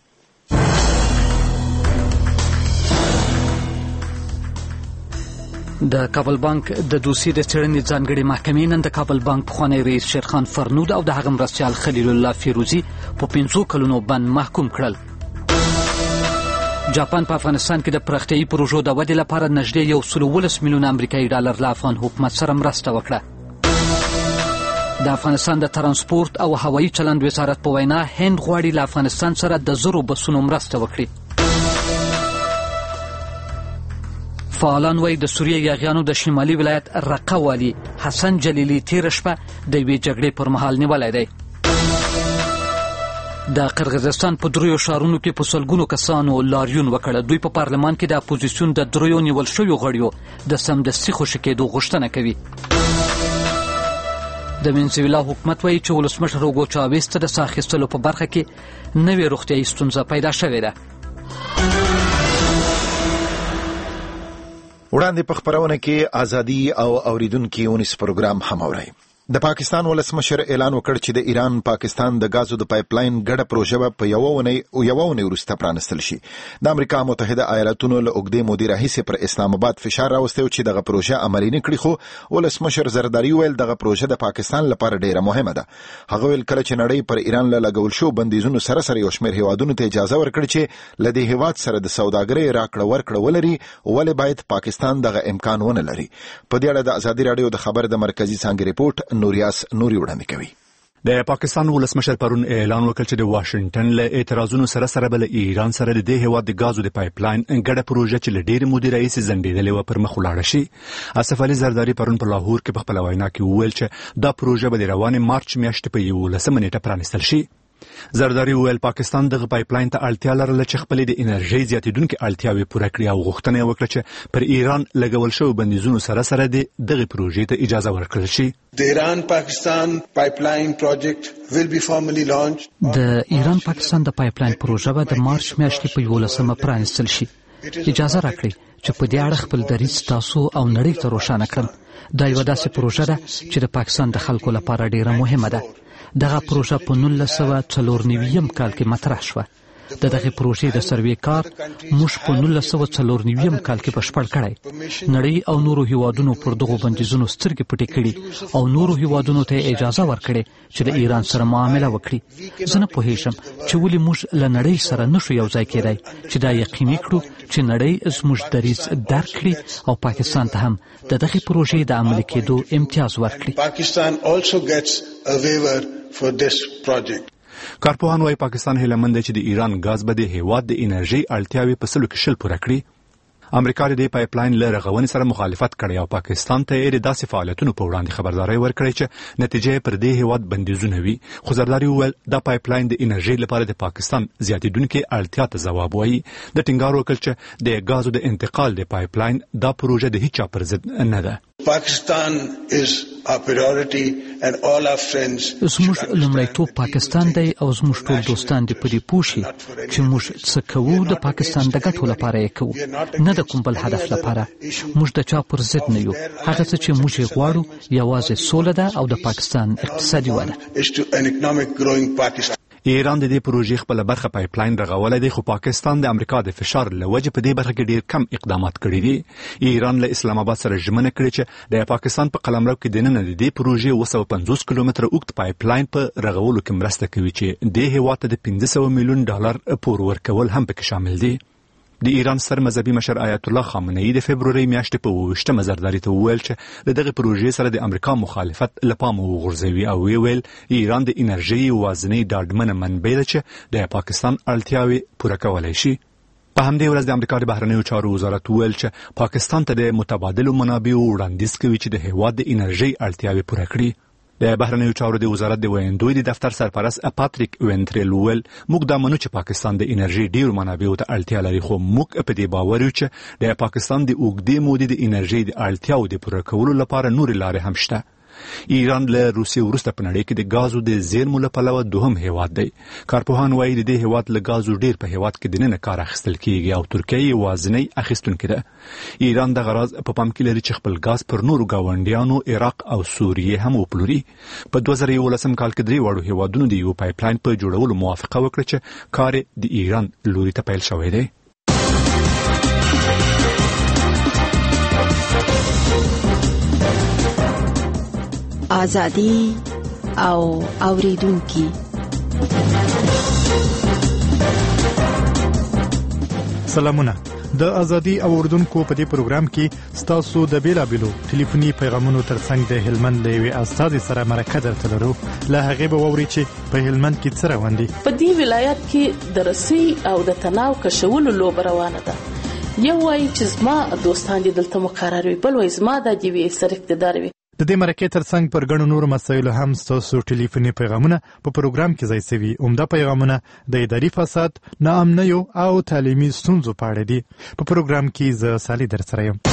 د کابل بانک د دوسیې د څېړنې ځانګړې محکمې نن د کابل بانک پخوانی رئیس شیرخان فرنود او د هغه مرستیال خلیل الله فیروزي په 5 کلونو بند محکوم کړل. جاپان په افغانستان کې د پراختیایي پروژو د ودې لپاره نږدې 112 میلیون امریکایي ډالر له افغان حکومت سره مرسته وکړه. د افغانستان د ترانسپورت او هوایي چلند وزارت په وینا هند غواړي له افغانستان سره د 1000 بسونو مرسته وکړي. فعالان وایي د سوریې یاغیانو د شمالي ولایت رقه والي حسن جلیلی تېره شپه د یوې جګړې پر مهال نیولی دی. د قرغیزستان په 3 ښارونو کې په سلګونو کسانو لاریون وکړه. دوی په پارلمان کې د اپوزیسیون د 3 نیول شویو غړیو د سمدستي خوشي کېدو غوښتنه کوي. د وینزویلا حکومت وایي چې ولسمشر هوګو چاویز ته د ساه اخیستلو په برخه کې نوې روغتیایي ستونزه پیدا شوې ده. وړاندې په خبرونه کې ازادي او اوریدونکو ونیس پروګرام هم اورئ. د پاکستان ولسمشر اعلان وکړ چې د ایران پاکستان د غازو د پایپلاین ګډه پروژه په یو ونې وروسته پرانستل شي. د امریکا متحده ایالاتونو له اوږدې مودې راهیسې پر اسلام آباد فشار راوستی چې دغه پروژه عملي نه کړي، خو ولسمشر زرداری ویل دغه پروژه د پاکستان لپاره ډیره مهمه ده. هغه ویل کله چې نړۍ پر ایران له لګول شو بندیزونو سره سره یو شمېر هیوادونو ته اجازه ورکړي چې له دې هیواد سره د سوداګرۍ راکړه ورکړه ولري، ولې باید پاکستان دغه امکان ونه لري. په دې اړه د ازادي رادیو د خبر د مرکزی څانګې ریپورت نوریاس نوري وړاندې کوي. د پاکستان ولسمشر پرون اعلان وکړ چې د واشنگټن له اعتراضونو سره سره بل ایران سره د دې هیواد د غازو د پایپلاین ګډه پروژه چې له ډېرې مودې راهیسې ځنډېدلې وه پر مخ ولاړه شي. اسف علي زرداری پرون په لاهور کې په خپله وینا کې وویل چې دا پروژه به د روانې مارچ میاشتې په 11 نیټه پرانستل شي. زرداری وویل پاکستان دغه پایپلاین ته اړتیا لرله چې خپلې د انرژۍ زیاتېدونکې اړتیاوې پوره کړي او غوښتنه یې وکړه چې پر ایران لګول شوي بندیزونو سره سره دغه پروژې ته اجازه ورکړل شي. The Iran-Pakistan pipeline project will be formally launched. د ایران پاکستان د پایپلاین پروژه به د مارچ میاشتې په 11 پرانستل شي. اجازه راکړئ چې په دې اړه خپل دریځ تاسو او نړۍ ته روښانه کړم. دا یوه داسې پروژه ده چې د پاکستان د خلکو لپاره ډیره مهمه ده. دغه پروژه په 1994 کال کې مطرح شوه. د دغه پروژې د سروې کار موږ په 1994 کال کې بشپړ کړی. نړۍ او نورو هیوادونو پر دغو بندیزونو سترګې پټې کړي او نورو هیوادونو ته اجازه ورکړي چې د ایران سره معامله وکړي. زه نه پوهیږم چې ولې موږ له نړۍ سره نشو یو ځای کېدای چې دا یقیني کړو چې نړۍ زموږ دریځ درک کړي او پاکستان ته هم د دغه پروژې د عملي کېدو امتیاز ورکړي. Pakistan also gets a waiver for this project. کارپوهان وايي پاکستان هیله مند دی چې د ایران غاز به د هیواد د انرژۍ اړتیاوې په 100% پوره کړي. امریکا د پایپلاین له رغونې سره مخالفت کړی او پاکستان ته یې د داسې فعالیتونو په وړاندې خبرداری ورکړی چې نتیجه پر دې هیواد بندیزونه وي. خو زرداری وویل دا پایپلاین د انرژۍ لپاره د پاکستان زیاتېدونکې اړتیا ته ځواب وایي. د ټینګار وکړ چې د غازو د انتقال د پایپلاین دا پروژه د هیچا پر ضد نه ده. Pakistan is our priority and all our friends. زموږ لومړیتوب پاکستان دی او زموږ ټول دوستان دې په دې پوه شي چې موږ څه کوو د پاکستان د ګټو لپاره یې کوو، نه د کوم بل هدف لپاره. موږ د چا پر ضد نه یو. هغه څه چې موږ یې غواړو یوازې سوله ده او د پاکستان اقتصادي وده. ایران د دې پروژې خپل برخه پایپلاین رغولای دی، خو پاکستان د امریکا د فشار لوجه په دې برخه کې ډیر کم اقدامات کړي دي. ایران له اسلام آباد سره ژمنه کړې چې د پاکستان په قلمرو کې دننه د دې پروژې 250 کیلومتره اوږد پایپلاین په رغولو کې مرسته کوي چې د هیواد ته د 500 میلیون ډالر پور ورکول هم پکې شامل دي. د ایران سر مذهبي مشر آیت الله خامنه‌ای د فبروري میاشتې په 28 زرداری ته وویل چې دغه پروژې سره د امریکا مخالفت لپاره وغورځوي او ویل ایران د انرژي وازنې ډاډمنه منبع ده چې د پاکستان اړتیاوې پوره کولای شي. په همدې ورځ د امریکا د بهرنیو چارو وزارت ویل چې پاکستان ته د متبادلو منابعو وړاندیز کوي چې د هیواد د انرژي اړتیاوې پوره کړي. د بهرنیو چارو د وزارت د ویاندوی د دفتر سرپرست پاتریک وینتریل ویل موږ دا منو چې پاکستان د انرژي ډیرو منابعو ته اړتیا لري، خو موږ په دې باور یو چې د پاکستان د اوږدې مودې د انرژي د اړتیاو د پوره کولو لپاره نور لارې هم شته. ایران له روسیې وروسته په نړۍ کې د غازو د زیرمو له پلوه دوهم هیواد دی. کارپوهان وایي د دې هیواد له غازو ډیر په هیواد کې دننه کار اخیستل کیږي او ترکیه وازنی اخیستونکې ده. ایران د غراض په پام کې لري چې خپل غاز پر نورو گاونډیانو عراق او سوریه هم وپلوري. په 2011 کال کې 3 وړو هیوادونو د یو پایپلاین په جوړولو موافقه وکړه چې کار د ایران لوري ته پیل شوی دی. آزادي او اوریدونکي. سلامونه. د ازادي او اوریدونکو په دې پروګرام کې ستاسو د بیلابیلو ټلیفوني پیغامونو ترڅنګ د هلمند له یوې استاذ سره مرکه درته لرو. له هغې به واورئ چې په هلمند کې څه روان دي. په دې ولایت کې د رسۍ او د تناو کشولو لوبه روانه ده. یو وایي چې زما دوستان دې دلته مقرر وي، بل وایي زما دا دې وي سر اقتدار وي. د دې مرکې ترڅنګ پر ګڼو نورو مسایلو هم ستاسو ټلیفوني پیغامونه په پروګرام کې ځای سوي. عمده پیغامونه د اداري فساد، ناامنیو او تعلیمي ستونزو په اړه دي. په پروګرام کې زه سالي درسره یم.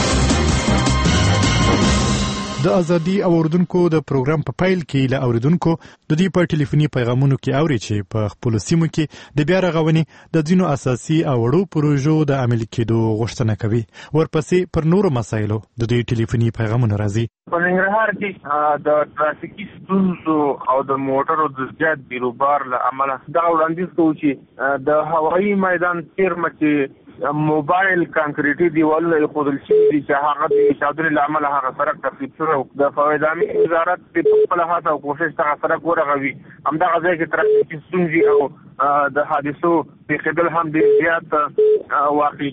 د ازادي او اوریدونکو د پروګرام په پایل کې له اوریدونکو د دې په ټلیفوني پیغامونو کې اوري چې په خپل سیمو کې د بیا رغونې د ځینو اساسي او وړو پروژو د عملي کېدو غوښتنه کوي. ورپسې پر نورو مسایلو د دې ټلیفوني پیغامونه راځي. په ننګرهار کې د ټرافیکي ستونزو او د موټرو د زیات بیروبار له امله دا وړاندیز کوو چې د هوایي میدان څیرمه چې موبایل کانکریټي دیوالونه ایښودل شوي دي چې هغه د چاودنې له امله هغه سړک تخریب شوی. د فواید عامې وزارت په خپله هڅه او کوښښ دغه سړک ورغوي. همدغه ځای کې ټرافیکي ستونزې او د حادثو پېښېدل هم ډېر زیات واقع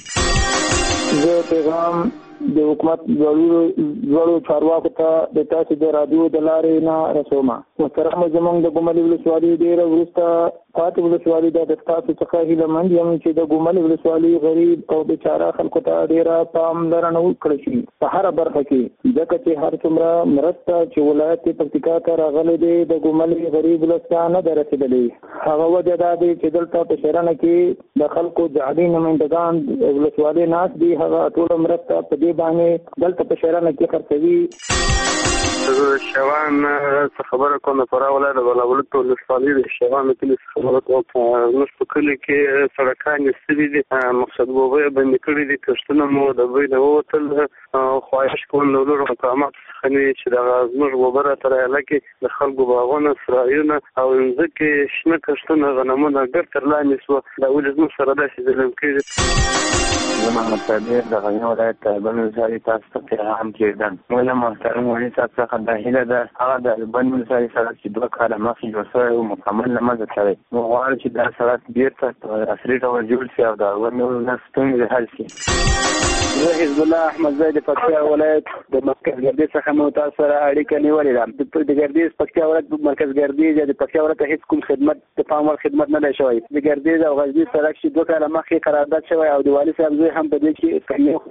کېږي. زه پیغام د حکومت ځوړو چارواکو ته د تاسو د رادیو د لارې نه رسوم. محترم زموږ د ګوملي ولسوالۍ ډېره وروسته پاتې ولسوالۍ ده. د تاسو څخه هیلهمند یم چې د ګوملي ولسوالۍ غریب او بیچاره خلکو ته ډېره پاملرنه وکړل شي په هره برخه کې، ځکه چې هر څومره مرسته چې ولایت پکتیکا ته راغلی دی د ګوملي غریب ولسته نه ده رسېدلې. هغه وجه دا دی چې دلته په شرنه کې د خلکو جعلي نمایندګان ولسوالۍ ناست دي. هغه ټوله مرسته په دې باندې دلته په شرنه کې خرڅوي. شوان څه خبره کوم په راوله د بلاولت ولسوالۍ د شوان کلی خبره کوم. موږ په کلی کې سړکان سوي دي، مقصد وبه باندې کړی دي، کښتونه مو د بینه وتل. خواهش کوم نو نور مقامات خني چې د غازمر وبره تر علاقه د خلکو باغونه سرایونه او ځکه شنه کښتونه غنمونه ګر تر لاندې سو د ولزم سره داسې ظلم کړي. محمد صابر د غنی ولایت بنو زاري تاسو ته پیغام کړم. موږ محترم ولي تاسو څخه د هیله ده هغه د بنو زاري سره چې 2 کاله مخکې جوړ شوی او مکمل لمزه کړی. موږ غواړو چې دا سړک بیرته عصري ډول جوړ شي او د ورنو نه ستونزې حل شي. زه حزب الله احمد زید د پکتیا ولایت د مرکز ګردیز څخه مو تاسو سره اړیکه نیولې ده. د ګردیز پکتیا ولایت مرکز ګردیز د پکتیا ولایت هیڅ کوم خدمت د پاموړ خدمت نه دی شوی. د ګردیز او غزنی سړک چې 2 کاله مخکې قرارداد شوی او د والي صاحب زوی هم په دې کې یو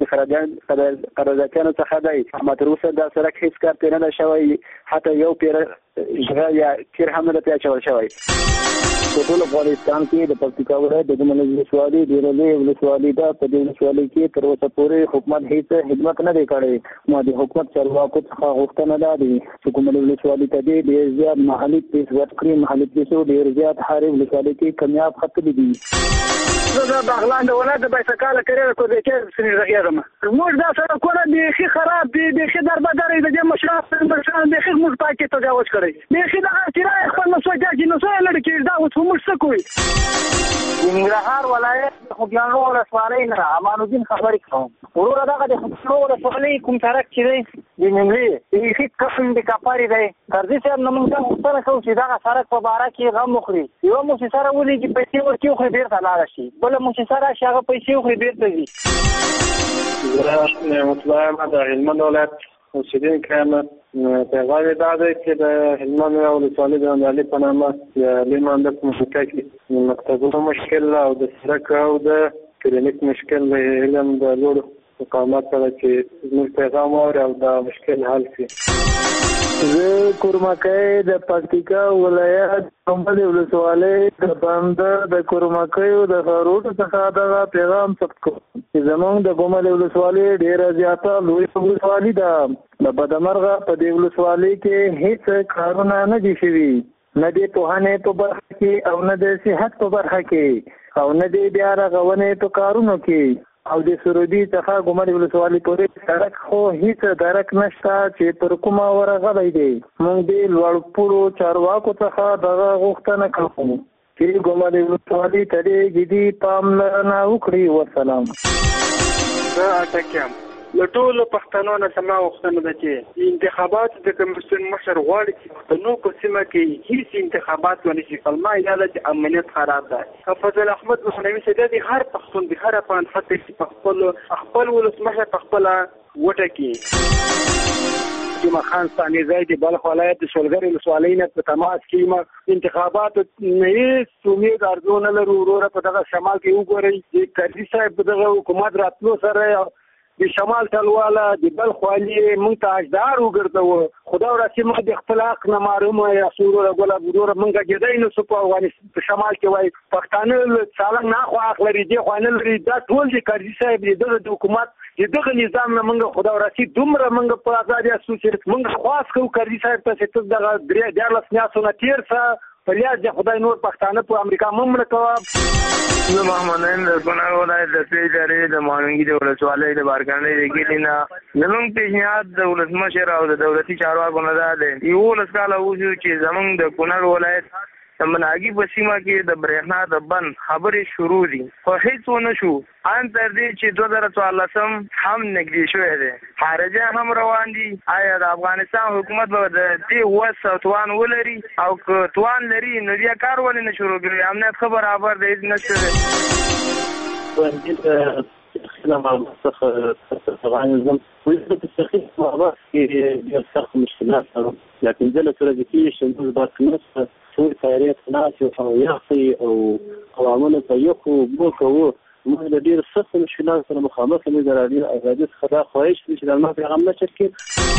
د قراردادیانو څخه دی. اما تر اوسه دا سړک هیڅ کار پرې نه دی شوی، حتی یو پیر ژغه یا تیر هم نه دی اچول شوی. په ټول افغانستان کې د پکتیکا ولایت د ګوملي ولسوالۍ ډېره لویه ولسوالۍ ده. په دې ولسوالۍ کې تر اوسه پورې حکومت هیڅ خدمت نه دی کړی. ما د حکومت چارواکو څخه غوښتنه دا ده چې ګوملي ولسوالۍ ته ډېر زیات محلي پیسې ورکړي. محلي پیسو ډېر زیات هرې ولسوالۍ کې کمیاب ختلي دي. زه د بغلان د ولایت د بایسکاله کریره کو د کې سنځه یم موږ دا سره کوله بیخي خراب دي بیخي دربدرې د مشران بیخي موږ پاکي تجاوز کړی بیخي د اړتیا خپل مسوجه کې نو څه لړ کې دا اوس موږ څه کوي ننګرهار ولایت خو ګانو ولسوالۍ نه امان الدین خبرې کوم ورور دغه د خپل ولسوالۍ کوم سړک چې دی د نیملي بیخي قسم د کپاري دی قرضي صاحب نو موږ غوښتنه کوو چې دغه سړک په باره کې غم وخوري یو مؤسسه راولي چې پیسې ورکړي خو بیرته لاړه شي بله مؤسسه راشي هغه پیسې وخوري بیرته ځي زه نعمت الله یم د هلمند ولایت اوسېدونکی یم پیغام یې دا دی چې د هلمند ولسوالۍ د اندالې په نامه د لیمانده په محیطه کې د مکتبونو مشکل او د سړک او د کلینیک مشکل د علم د لوړو مقامات سره چې زموږ پیغام واوري او دا مشکل حل کړي. زه کورمکۍ د پکتیکا ولایت کومبل ولسوالۍ د بنده د کورمکۍ د خروټ څخه دغه پیغام ثبت کوم چې زموږ د کومبل ولسوالۍ ډیره زیاته لوی ولسوالۍ ده د بدمرغه په دې ولسوالۍ کې هیڅ کارونه نه دي شوي نه د پوهنې په برخه کې او نه د صحت په برخه کې او نه د بیا رغونې په کارونو کې او د سرودي څخه کومل ولسوالۍ پورې سړک خو هیڅ درک نشته چې پر کومه ورغلی دی موږ د لوړپوړو چارواکو څخه دغه غوښتنه کوو چې کومل ولسوالۍ ته دې جدي پاملرنه وکړي. والسلام. زه اټکم له ټولو پښتنو نه زما غوښتنه ده چې انتخابات د کمیسیون مشر غواړي چې پښتنو په سیمه کې هیڅ انتخابات ونه شي کلمه یې دا چې امنیت خراب ده. فضل احمد حسنوي چې د هر پښتون د هر افغان حق چې خپل ولسمشر په خپله وټاکي. جمعه خان ثاني د بلخ ولایت د شولګر ولسوالۍ نه په تماس کې انتخابات نه هیڅ امید ارزو نه لرو. وروره په دغه شمال کې وګورئ چې قاضي صاحب دغه حکومت راتلو سره د شمال ټلواله د بلخ والي موږ ته اجدار وګرځوه خدا ورسې موږ د خپل حق نه معلومه یا سوروره ګوله وروره موږ کېدای نو څه په افغانستان په شمال کې وایي پښتانه سالنګ نه خو حق لري دی خو نه لري دا ټول د قاضي صاحب د حکومت دغه نظام نه موږ خدا ورسې دومره موږ په ازادي اساس موږ خواست کوو قاضي صاحب ته چې دغه درې 14 میاشتونه تیر څه په لیاز د خدای نور پښتانه په امریکا ممړه کوه. زه محمد نعیم د کونړ ولایت د پی ادارې د مانګي د ولسوالۍ د بارګانۍ د ګیلې نه زموږ پیشنهاد د ولسمشر او د دولتي چارواکو نه دا دی 11 کاله وشو چې زموږ د کونړ ولایت د مناګي په سیمه کې د برېښنا د بند خبرې شروع دي خو هیڅ ونه شو ان تر دې چې 2014 هم نږدې شوی دی خارجه هم روان دي. آیا د افغانستان حکومت به د دې وس او توان ولري او که توان لري نو بیا کار ولې نه شروع کړي امنیت خبر خبر دی نشته افغانستان ويثبت التخطيط مع بعض في سخت مشكلات لكن زلت تراجيكية شنوز باكنس سوي تاريخ ناسي أو يخفي أو عمله طيقه بوكه موږ د ډیر سخت مشکلاتو سره مخامخ یو د ازادي خدا خواهش چې د ما پیغام نه چکه.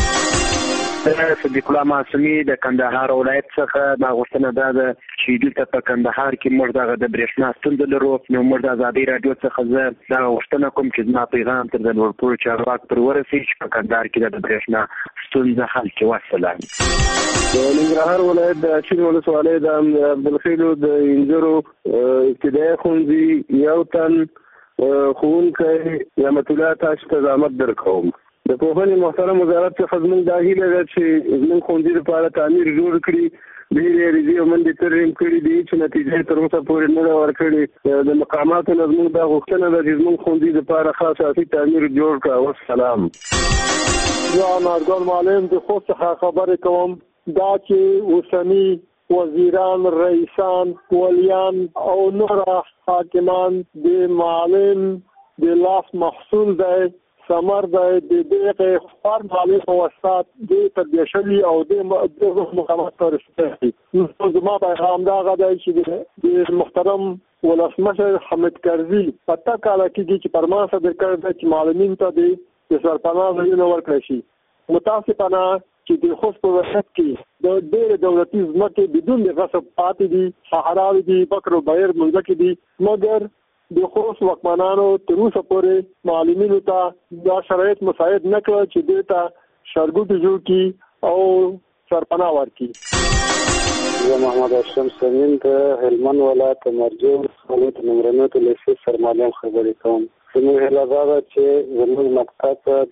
صدیق الله معصومي د کندهار ولایت څخه ما غوښتنه ده چې دلته په کندهار کې موږ د برېښنا ستونزې لرو نو موږ د ازادي رادیو څخه زه دا غوښتنه کوم چې ما پیغام تر د لوړپوړو چارواکو پر ورسېږي چې په کندهار کې د برېښنا ستونزه حل کړي. والسلام. د ننګرهار ولایت د اچین ولسوالۍ د عبدالخیلو د انځرو ابتدایي ښوونځي یو تن ښوونکی نعمت الله تاسو ته زحمت درکوم. د پوهنې محترم وزارت څخه زموږ دا هیله ده چې زموږ ښوونځي لپاره تعمیر جوړ کړي ډېرې ریزې او منډې ترمیم کړي دي چې نتیجې تر اوسه پورې نه ده ورکړې. د مقاماتو نه زموږ دا غوښتنه ده چې زموږ ښوونځي لپاره خاص اساسي تعمیر جوړ کړه. والسلام. زه نارګل معلم د خوست څخه خبرې کوم دا چې اوسني وزیران رئیسان ولیان او نور حاکمان د معلم د لاس محصول دی ثمر دی د دغه خبر معلم او استاد د تربیه شوی او د مقامات پر رسېږي. نو زما پیغام دا غواړي چې د محترم ولسمشر حامد کرزي پتا کاله کې چې پرمان صدر کړ چې معلمین ته د سرپناه ځایونه ورکړي شي. متاسفانه چې د خوست په وخت کې د ډېر دولتي ځمکې بدون د غصب پاتې دي صحراوي دي بکر او بیر منځکې دي مګر د خوست واکمنانو تر اوسه پورې معلمینو ته دا شرایط مساعد نه کړ چې دوی ته شرګوټي جوړ کړي او سرپناه ورکړي. زه محمد اشرف سمین د هلمند ولایت مرجو ولایت نمرنو ته لسی سرمالیم خبرې کوم. زموږ هیله دا ده چې زموږ مکتب په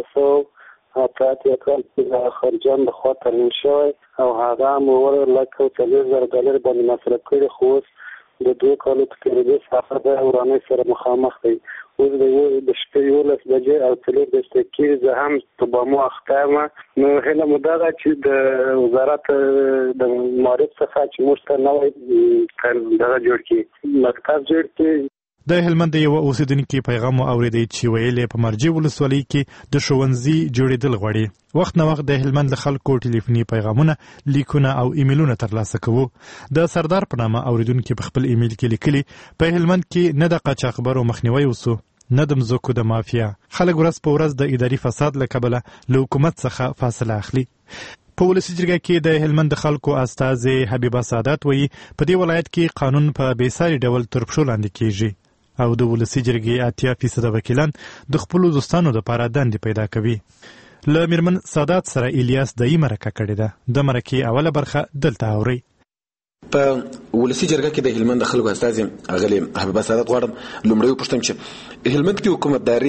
1400 کال کې خرجان د خوا ترمیم شوی او هغه مور لکه $40,000 باندې مصرف کړي، خو د 2 کالو تقریبا څخه د ورانه سره مخامخ دی. اوس د شپې 11 بجې او 3 دقیقې زه هم په بامو اخته یم. نو هیله مو دا ده چې د وزارت د معارف څخه چې موږ ته نوی دغه جوړ کړي، مکتب جوړ کړي. د هلمند یو اوسیدونکو پیغام اوریدي چې ویلې په مرجو ولسوالۍ کې د ښوونځي جوړېدل غواړي. وخت نه وخت د هلمند له خلکو ټلیفوني پیغامونه، لیکونه او ایمیلونه ترلاسه کوو. د سردار په نامه اوریدونکو په خپل ایمیل کې لیکلي په هلمند کې نه د قاچاقبرو مخنیوي وسو، نه د مځکو د مافیا. خلک ورځ په ورځ د اداري فساد له کبله له حکومت څخه فاصله اخلي. په ولسي جرګه کې د هلمند د خلکو استازي حبیبه سعادت وایي په دې ولایت کې قانون په بېساري ډول تر پښو لاندې کیږي او د ولسي جرګې 80% وکیلان د خپل دوستانو لپاره دندې پیدا کوي. له میرمن سعادت سره الیاس دایي مرکه کړې ده. د مرکې اوله برخه دلته اوري. په ولسي جرګه کې د هلمند د خلکو استازي اغلی حبیبه سعادت غواړم لومړی وپوښتم چې هلمند کې حکومتداري،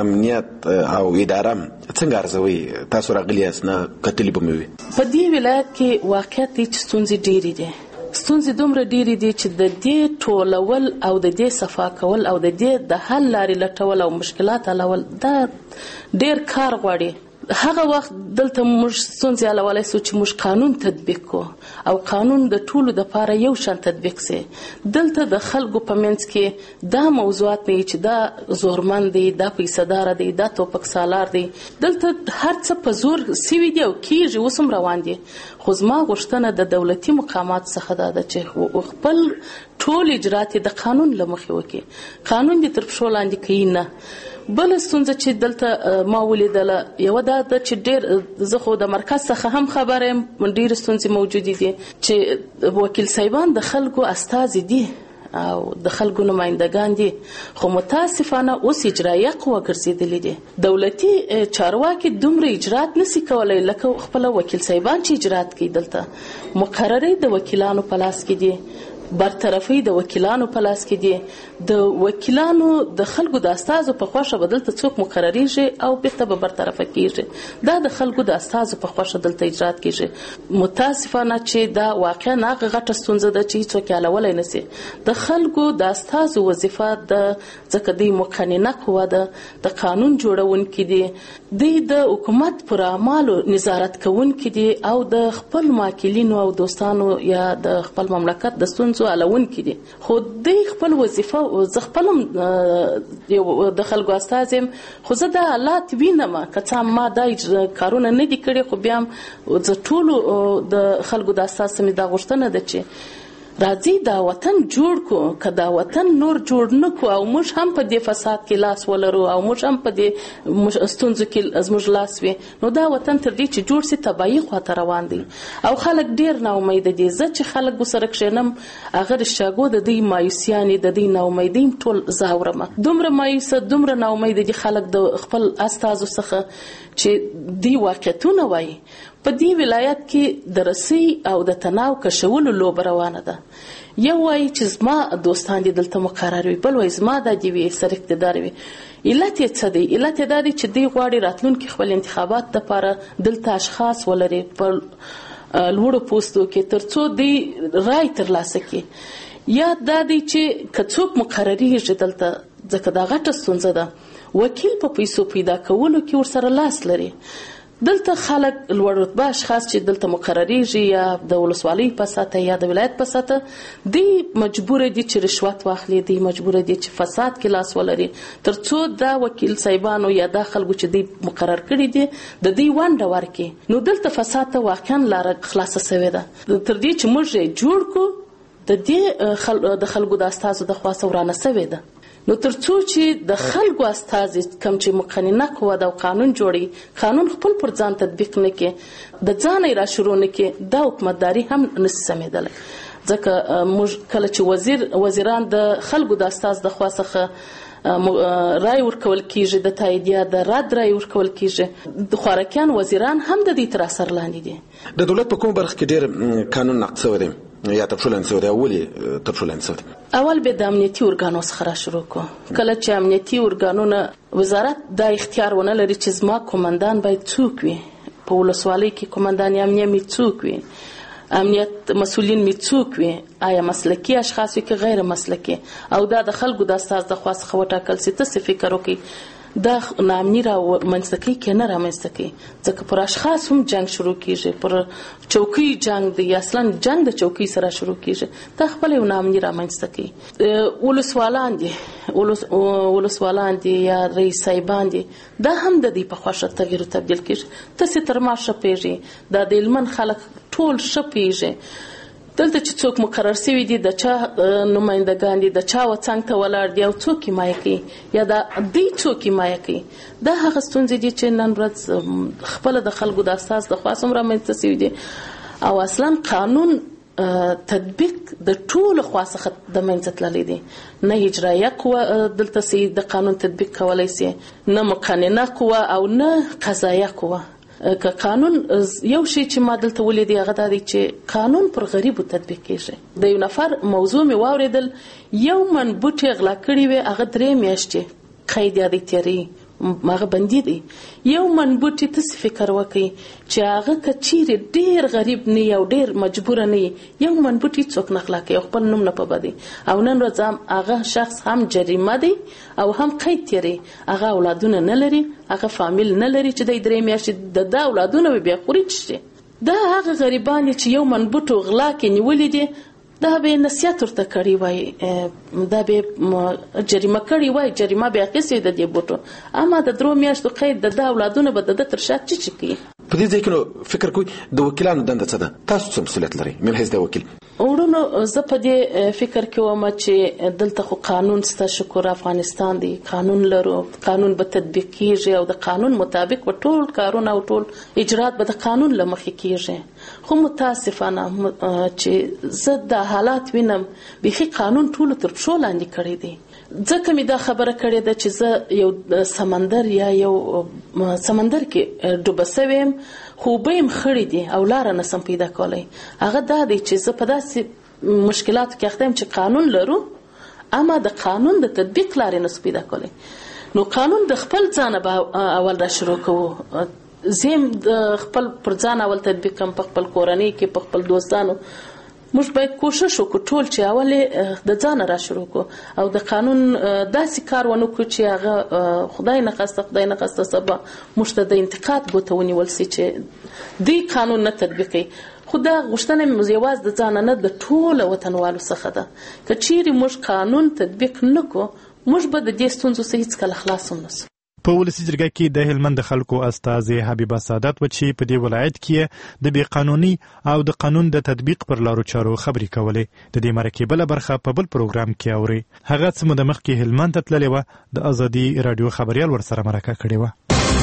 امنیت او اداره څنګه ارزوي؟ تاسو راغلي یاست، نه کتلي به مې وي. په دې ولایت کې واقعیت دی چې ستونزې ډېرې دي. ستونزې دومره ډېرې دي چې د دې ټولول او د دې صفا کول او د دې د حل لارې لټول او مشکلات حلول دا ډېر کار غواړي. هغه وخت دلته موږ ستونزې حلولی سو چې موږ قانون تطبیق کو او قانون د ټولو دپاره یو شان تطبیق سي. دلته د خلکو په منځ کې دا موضوعات نه چې دا زورمن دی، دا پیسه‌دار دی، دا توپک سالار دی. دلته هر څه په زور سوي دي او کیږي، اوس هم روان دي. خو زما غوښتنه د دولتي مقامات څخه دا ده چې خپل ټول اجرات د قانون له مخې وکړي. قانون دې تر پښو لاندې کوي نه. بل ستونزه چې دلته ما ولیدله یوه دا ده چې ډېر زه خو د مرکز څخه هم خبره یم، ډېرې ستونزې موجودې دي چې وکیل صاحبان د خلکو استازي دي او د خلکو نمایندګان دي، خو متاسفانه اوس اجرایه قوه ګرځېدلې دي. دولتي چارواکي دومره اجرات نسي کولی لکه خپله وکیل صاحبان چې اجرات کوي. دلته مقررې د وکیلانو په لاس کې دي، برطرفي د وکیلانو په لاس کې دي. د وکیلانو د خلکو د استازو په خوښه بدلته څوک مقرریږي او بیرته به برطرفه کیږي. دا د خلکو د استازو په خوښه دلته اجرات کیږي. متاسفانه چې دا واقعا هغه غټه ستونزه ده چې هیڅوک یې حلولی نسي. د خلکو د استازو وظیفه د ځکه دوی مقننه قوه ده، د قانون جوړونکي دي، دوی د حکومت پر اعمالو نظارت کوونکي دي او د خپل ماکلینو او دوستانو یا د خپل مملکت د ستونزو علونکي دي. خو دوی خپل وظیفه زه خپل د خلکو استازی یم، خو زه دا حالات وینم که څه ما دا کارونه نه دي کړي، خو بیا هم زه ټولو د خلکو د استاز څخه دا غوښتنه ده چې راځي دا وطن جوړ کو. که دا وطن نور جوړ نه کو او موږ هم په دې فساد کې لاس ولرو او موږ هم په دې ستونزو کې زموږ لاس وي، نو دا وطن تر دې چې جوړ سي تباهي خواته روان دی او خلک ډېر ناامیده دي. زه چې خلک ورسره کښېنم هغه رښتیاګو د دوی مایوسیانې د دوی ناامیدۍ ټول زه اورم. دومره مایوسه دومره ناامیده دي خلک د خپل استازو څخه چې دوی واقعیتونه وایي. په دې ولایت کې د رسۍ او د تناو کشولو لوبه روانه ده. یو وایي چې زما دوستان دي دلته مقرر وي، بل وایي زما دا دي وي سر اقتدار وي. علت یې څه دی؟ علت یې دا دی چې دوی غواړي راتلونکي خپل انتخابات دپاره دلته اشخاص ولري په لوړو پوستو کې تر څو دوی رای ترلاسه کړي. یا دا دی چې که څوک مقرریږي دلته، ځکه دا غټه ستونزه ده، وکیل په پیسو پیدا کولو کې ورسره لاس لري. دلته خلک لوړ رتبه اشخاص چې دلته مقرریږي یا د ولسوالۍ په سطحه یا د ولایت په سطحه دی مجبور دي چې رشوت واخلي، دی مجبور دي چې فساد کې لاس ولري تر څو دا وکیل صاحبانو یا دا خلکو چې دی مقرر کړي دي د دې ونډه ورکړي. نو دلته فساد ته واقعا لاره خلاصه سوې ده. تر دې چې موږ یې جوړ کړو د دې د خلکو د استازو د خوا ورانه سوې ده. نو تر څو چې د خلکو استازي کم چې مقننه قوه د قانون جوړي، قانون خپل پر ځان تطبیق نه کې، د ځان را شروع نه کې، دا حکومتداري هم نشي سمېدلی. ځکه موږ کله چې وزیران د خلکو د استاز د خوا څخه رای ورکول کیږي، د تاییدیه د رد رای ورکول کیږي. د خوراکیان وزیران هم د دې تر اثر لاندې دي. د دولت په کوم برخه کې ډېر قانون نقض شوی دی یا تبشل انسو دی؟ ولې تبشل انسو دی؟ اول به د امنیتي ارګانو څخه را شروع کو. کله چې امنیتي ارګانونه وزارت د اختیار ونه لري چې زما کومندان باید څوک وي، په ولسوالۍ کې کومندان امنیه می څوک وي، امنیت مسؤلین می څوک وي، آیا مسلکی اشخاص وي که غیر مسلکی، او دا د خلکو د استاز د خواست خو ټاکل سي. تاسو فکر وکړئ دا نامنی را منځتکی کې نه را منځتکی، ځکه پر اشخاص هم جنگ شروع کیږي، پر چوکۍ جنگ دی، اصلا جنگ د چوکۍ سره شروع کیږي. دا خپل یو نامنی را منځتکی. ولسوالان دي یا رئیس صاحبان دي، دا هم د دې په خوښه تغییر او تبديل کیږي. تاسو تر ما شپېږي دا د علمن خلک ټول شپېږي. دلته چې څوک مقرر شوی دي د چا نمائندگان دي، د چا وڅنګ ته ولاړ دي او څوک حمایه کوي یا دا دې څوک حمایه کوي، دا هغه ستونزې دي چې نن ورځ خپل د خلکو د اساس د خاصم را منځته شوی دي. او اصلا قانون تطبیق د ټول خاصه د منځت لري دي. نه اجرایه قوه دلته سي د قانون تطبیق کولای سي، نه مقننه قوه او نه قضایه قوه. که قانون یو شی چې ما دلته ولیدي هغه دا دی چې قانون پر غریبو تطبیق کیږي. د یو نفر موضوع می واوریدل، یو من بوټي غلا کړی وي، هغه 3 میاشتې قید یادی تیری ماغه بندي دی. یو من بوټي تاسو فکر وکړئ چې هغه کچیر ډیر غریب نه یو ډیر مجبور نه یو من بوټي څوک نخلا کوي خپل نوم نه پبدي، او نن ورځ هغه شخص هم جریمه دی او هم قید تیری، هغه اولادونه نه لري، هغه فامیل نه لري چې د 3 میاشتې د اولادونه بیا خوري شي. دا هغه غریبان چې یو من بوټو غلا کې نیولې دي، دا به نصیحت ورته کړی وای، دا به جریمه کړی وای، جریمه به اخیستې د دې بوټو، اما د 3 میاشتو قید د اولادونه به د تر شا چی کوي. په دې ځای کې فکر کوئ د وکیلانو دنده څه ده؟ تاسو څه مسؤلیت لرئ من حیث د وکیل؟ ورونو زه په دې فکر کې وم چې دلته خو قانون ستا شکر افغانستان دی، قانون لرو، قانون به تطبیق کیږي او د قانون مطابق به ټول کارونه او ټول اجرات به د قانون له مخې کیږي. خو متاسفانه چې زه د حالات وینم بيخي قانون ټول تر پښو لاندې کړی دی. ځکه مې دا خبره کړې ده چې زه یو سمندر یا یو سمندر کې ډوبه سویم، خو بیم خړې دي او لار نه سم پیدا کولای. هغه دا دی چې زه په داسې مشکلاتو کې اخته یم چې قانون لرو اما د قانون د تطبیق لارې نه پیدا کولای. نو قانون د خپل ځانه به اول را شروع کوو، زم د خپل پر ځان اول تطبیق کوم، په خپل کورنۍ کې، په خپل دوستانو. موږ باید کوشش وکړو ټول چې اول د ځان را شروع کو او د قانون داسې کار ونه کو چې هغه خدای نه قصد سبا موږ ته د انتقاد بوتونی ولسي چې دی قانون نه تطبیقي. خدا غوښتنه مې یوازې د ځان نه د ټول وطنوالو څخه ده. که چیرې موږ قانون تطبیق نکو، موږ به د دې ستونزو څخه هیڅ کله خلاص هم نشو. په ولسی جرګه کې د هلمند خلکو استاذ حبیبه سعادت و چې په دې ولایت کې د بی قانوني او د قانون د تطبیق پر لارو چارو خبرې کولې. د دې مرکې بل برخه په بل پروګرام کې اوري. هغه څه مده مخ کې هلمند ته تللې و، د ازادي رادیو خبريال ورسره مرکه کړې و.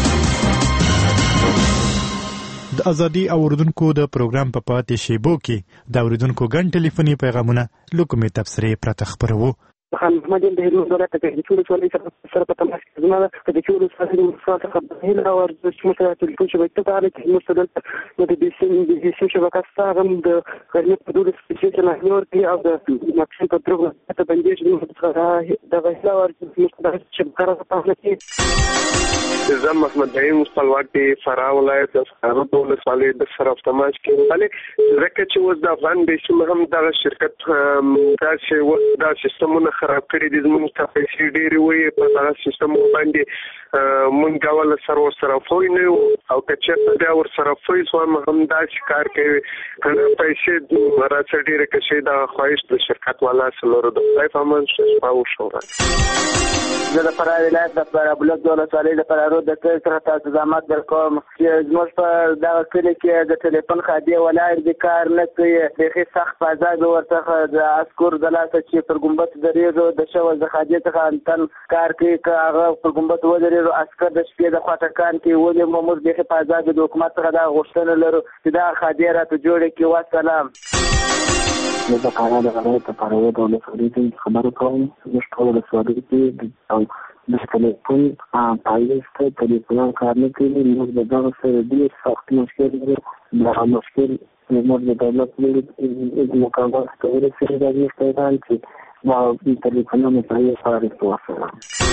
د ازادي اوردونکو د پروګرام په پاتې شیبو کې د اوردونکو ګڼ ټلیفوني پیغامونه لکه تبصرې پرته خبرو. خان محمد د هلمند ولایت د چولو سوالي سره په تماس کې زما د چولو سوالي څخه خبرې او د شموله ټلیفون شبکې ته اړه کې مستدل د بي سي شبکه ستاسو د خدمت په ډول سپیشل نه یور دی او د ماکسیم په دروغ ته باندې چې د غیلا ورته مستدل شبکه راځي کې زم محمد دایم مستلواکي فرا ولایت د سره ډول سوالي د سره په تماس کې ولې زکه چې وز د افغان بیسي هم د شرکت دا سیستمونه خراب کړی دي، زموږ ته پیسې ډېرې وي په هغه سیستم باندې مونږ اول سره ورسره فوی نه او که چېرته بیا ورسره فوی سوم هم داسې کار کوي کنه پیسې راڅه ډېرې کشي د خواهش د شرکت والا سلورو د خدای په امان شپه وشوره. زه د فراه ولایت د فراه بلوک د ولسوالۍ د فراه رود د کلي څخه تاسو زحمت درکوم چې زموږ په دغه کلي کې د ټلیفون خادي ولاړ دي، کار نه کوي، بیخي سخت فضا ده ورڅخه د عسکر د لاسه چې پر ګمبد درېږو د شول د خادي څخه انتن کار کوي، که هغه پر ګمبد ودرېږو عسکر د شپې د خواته کان کوي. ولې موږ بیخي فضا د حکومت څخه دا غوښتنه لرو چې دا خادي راته جوړې کړي. وسلام. د قانون د غوړې په اړه د ولسمشر خبرو کوم چې ټول ولسمشر کې د ټلیفون پایسته ټلیفون کار نه کوي نو دغه سره ډېر سخت مشکل دی دا مشکل موږ د دولت له مقامات سره سره د استعمال چې ما ټلیفونونه په فارغ وسره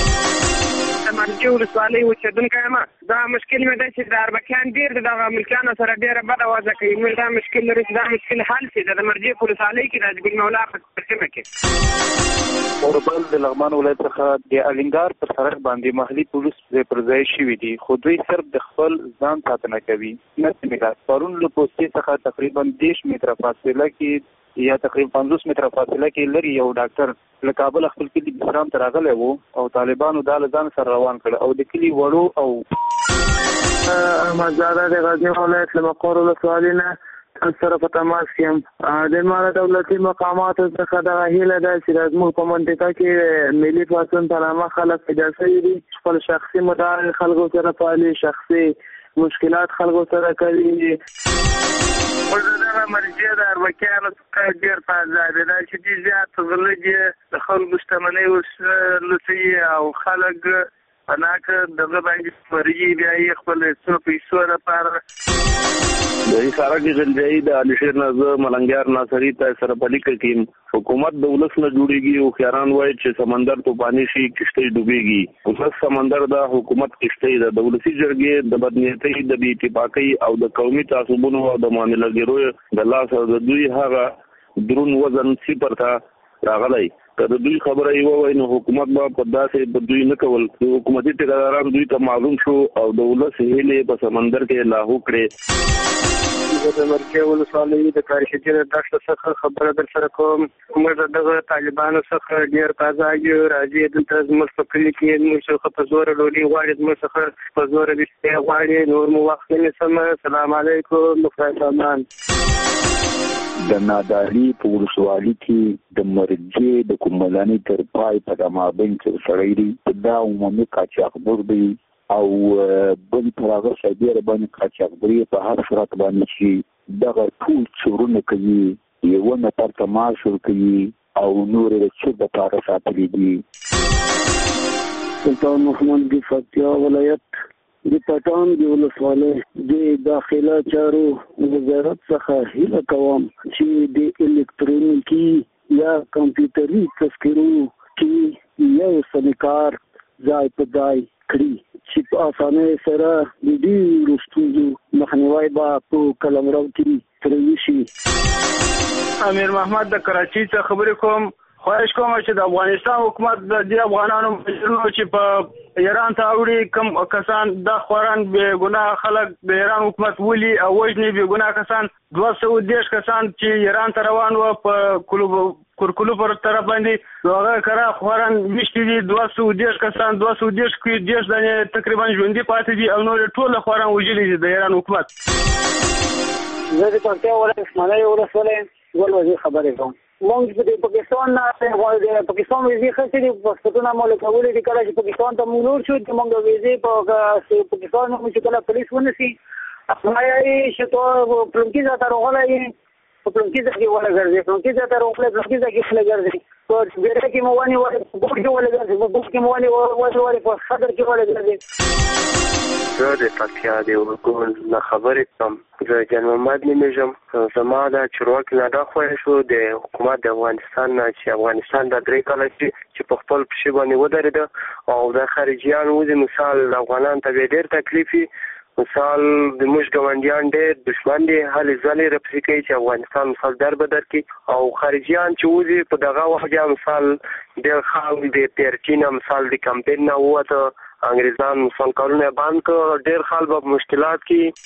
مرجو ولسوالۍ اوسېدونکی یم. دا مشکل مې دی چې د اربکیان ډېر دغه ملکیانو سره ډېره بده وضع کوي. موږ دا مشکل لرو چې دا مشکل حل شي. د مرجو په ولسوالۍ کې د حجب المولا په سیمه کې اوربل د لغمان ولایت څخه د الینګار پر سرک باندې محلي پولیس پر ځای شوي دي، خو دوی صرف د خپل ځان ساتنه کوي. نه پرون له پوستې څخه تقریبا 10 متره فاصله کې یا تقریبا 50 متره فاصله کې لري یو ډاکټر له کابل خپل کلي بسرام ته راغلی و او طالبانو دا له ځان سره روان کړ او د کلي وړو او احمدزاده د غزني ولایت له مقر ولسوالۍ نه سره په تماس یم. د مالا دولتي مقاماتو څخه دغه هیله ده چې زموږ په منطقه کې ملي پاڅون په نامه خلک پیدا شوي دي، خپل شخصي مدعا خلکو سره پالي، شخصي مشکلات خلکو سره کوي. دغه مرجع د اربکیانو څخه ډېر په ازادي ده چې دې زیات غله دي د خلکو شتمنۍ لوټوي او خلک پناکه دغه باندې مرجع بیا یې خپل څو پیسو لپاره د سارک غلجای د علشیر نازه ملنګار ناصری ته سره پلیکل کیم حکومت د ولس نه جوړیږي او خیران وای چې سمندر طوفاني شي کشته ډوبېږي. اوس سمندر د حکومت کشته د دولتي جرګې د بدنیتۍ د بی اتفاقۍ او د قومي تعصبونو او د معاملګرو د لاس او د دوی هغه درون وزن صفر ته راغلی. که د دوی خبره یې ووایي نو حکومت به په داسې په دوی نه کول. حکومتي ټیکداران دوی ته معلوم شو او د ولس هیلې په سمندر کې لاهو کړې. د مرجع ولسوالۍ د کارشجر دښته څخه خبره در سره کوم. موږ دغه طالبانو څخه ډېر تازه یو راځي دلته زموږ په کلي کې موږ څخه په زوره ډوډۍ غواړي، زموږ څخه په زوره بستې غواړي. نور مو وخت نیسم. السلام علیکم خدای پامان. د ناداري په ولسوالۍ کې د مرجع د کوملاني تر پای په دمابین کې سړی دی دا عمومي قاچاقبر دی او بل پراغه سعودي عرباني قاچاقبري په هر صورت باندې چې دغه ټول څورونه کوي یو نفر ته معاش ورکوي او نور د څه د پاره ساتلي دي. سلطان محمد د فتیا ولایت د پټان د ولسوالۍ د داخله چارو وزارت څخه هیله کوم چې د الکترونیکي یا کمپیوټري تذکرو کې یو سمکار ځای په ځای کړي چې په اسانۍ سره د ډېرو ستونزو مخنیوی به په قلمرو کې ترې شي. امیر محمد د کراچۍ څخه خبرې کوم. خواهش کوم چې د افغانستان حکومت د دې افغانانو مجرمینو چې په ایران ته اوړي کوم کسان د خوران به ګناه خلک د ایران حکومت ولي او وجني به ګناه کسان 210 کسان چې ایران ته روان و په کورکلو پر طرف باندې هغه کرا خوران مشتي دي 210 کسان 210 کې 10 دنه تقریبا ژوندۍ پاتې دي او نور ټول خوران وجلي دي د ایران حکومت. زه د پکتیا ولایت ملای ولسوالۍ ول وزیر خبرې کوم. مونږ د پاکستان نه د پاکستان ویزې خسرې پاسپورتونه مول کولې د کله چې پاکستان ته مونږ شو د مونږ ویزې په پاکستان کې کله پولیس ونسي هغه شته پلمکی ځای راغلی په پلمکی ځای کې ولا ګرځي پلمکی ځای راغلی پلمکی ځای کې ولا ګرځي په بیره کې موانی ولا ګوډ کې ولا ګرځي په ګوډ کې موانی ولا په صدر کې ولا ګرځي. زه د پکتیا د ورګون نه خبرې کوم. زه جان محمد نومېږم. زما د چارواکي نه دا خواهش و د حکومت د افغانستان نه چې افغانستان د 3 کاله چې په خپل پښې باندې ودرېده او د خارجيان وځي مثال افغانان ته ډېر تکلیف مثال د موږ ګاونډیان ډېر دشمن دي هلې ځلې رپسې کوي چې افغانستان مثال در بدر کې او خارجيان چې وځي په دغه وخت مثال ډېر خلک د ترکینا مثال د کمپین نه وته انګریزان مثال کارونه باندې کو ډېر خلک په مشکلات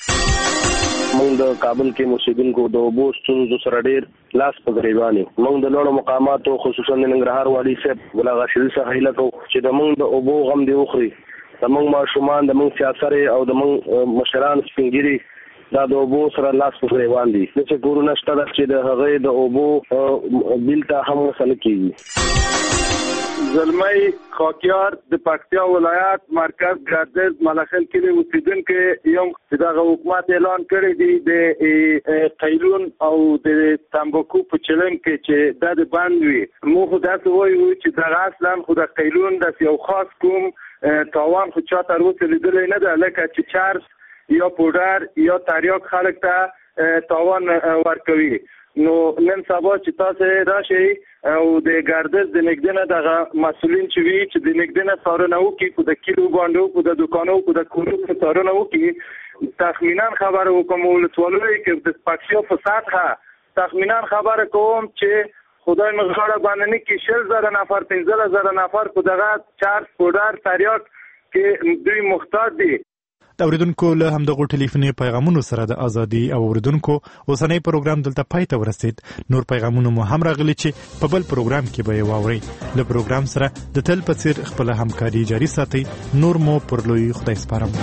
کې موږ د کابل کې اوسېدونکو د اوبو ستونزو سره ډېر لاس په ګریوان یو. موږ د لوړو مقاماتو خصوصا د ننګرهار والي صاحب بلا غشیل څخه هیله کوو چې د موږ د اوبو غم دی وخوري. د موږ ماشومان د موږ سیاسري او د موږ مشران سپینګيري دا د اوبو سره لاس په ګریوان دي. چې ګورونه شته چې د هغې د اوبو بیل ته هم وصل کیږي. زلمی خاکیار د پکتیا ولایت مرکز ګردیز ملخل کلی اوسیدونکو یم چې دغه حکومت اعلان کړی دی د قیلون او د تمباکو په چلن کې چې د بند وي. موږ داسې وایو چې دغه اصلا خو د قیلون د یو خاص کوم تاوان خو چا تر اوسه لیدلی نه ده، لکه چې چرس یا پودر یا تریاک خلک ته تاوان ورکوي. نو نن سبا چې تاسو راشئ او د ګردیز د نګدنه دغه مسولین چې وی چې د نګدنه څارنه وکړي، په د کیلو باندې په د دکانو په د کورونو څارنه وکړي. تخمینا خبره وکم ولسوالۍ کې د پکتیا په سطحه تخمینا خبره کوم چې خدای مغړه باندې کې 60,000 نفر 15,000 نفر په دغه چارج پودر تریاک کې دوی محتاج دي. د اوریدونکو له همدغه ټلیفوني پیغامونو سره د ازادي او اوریدونکو اوسنۍ پروګرام دلته پای ته ورسید. نور پیغامونه مو هم راغلي چې په بل پروګرام کې به یې واورئ. له پروګرام سره د تل په څیر خپل همکاري جاري ساتئ. نور مو پر لوی خدای سپارم.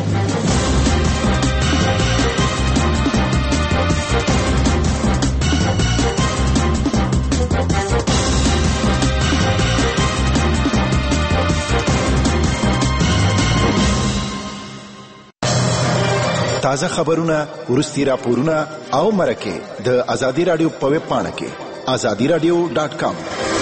تازه خبرونه، ورستي راپورونه او مرکه د ازادي رادیو په ویب پاڼه کې azadiradio.com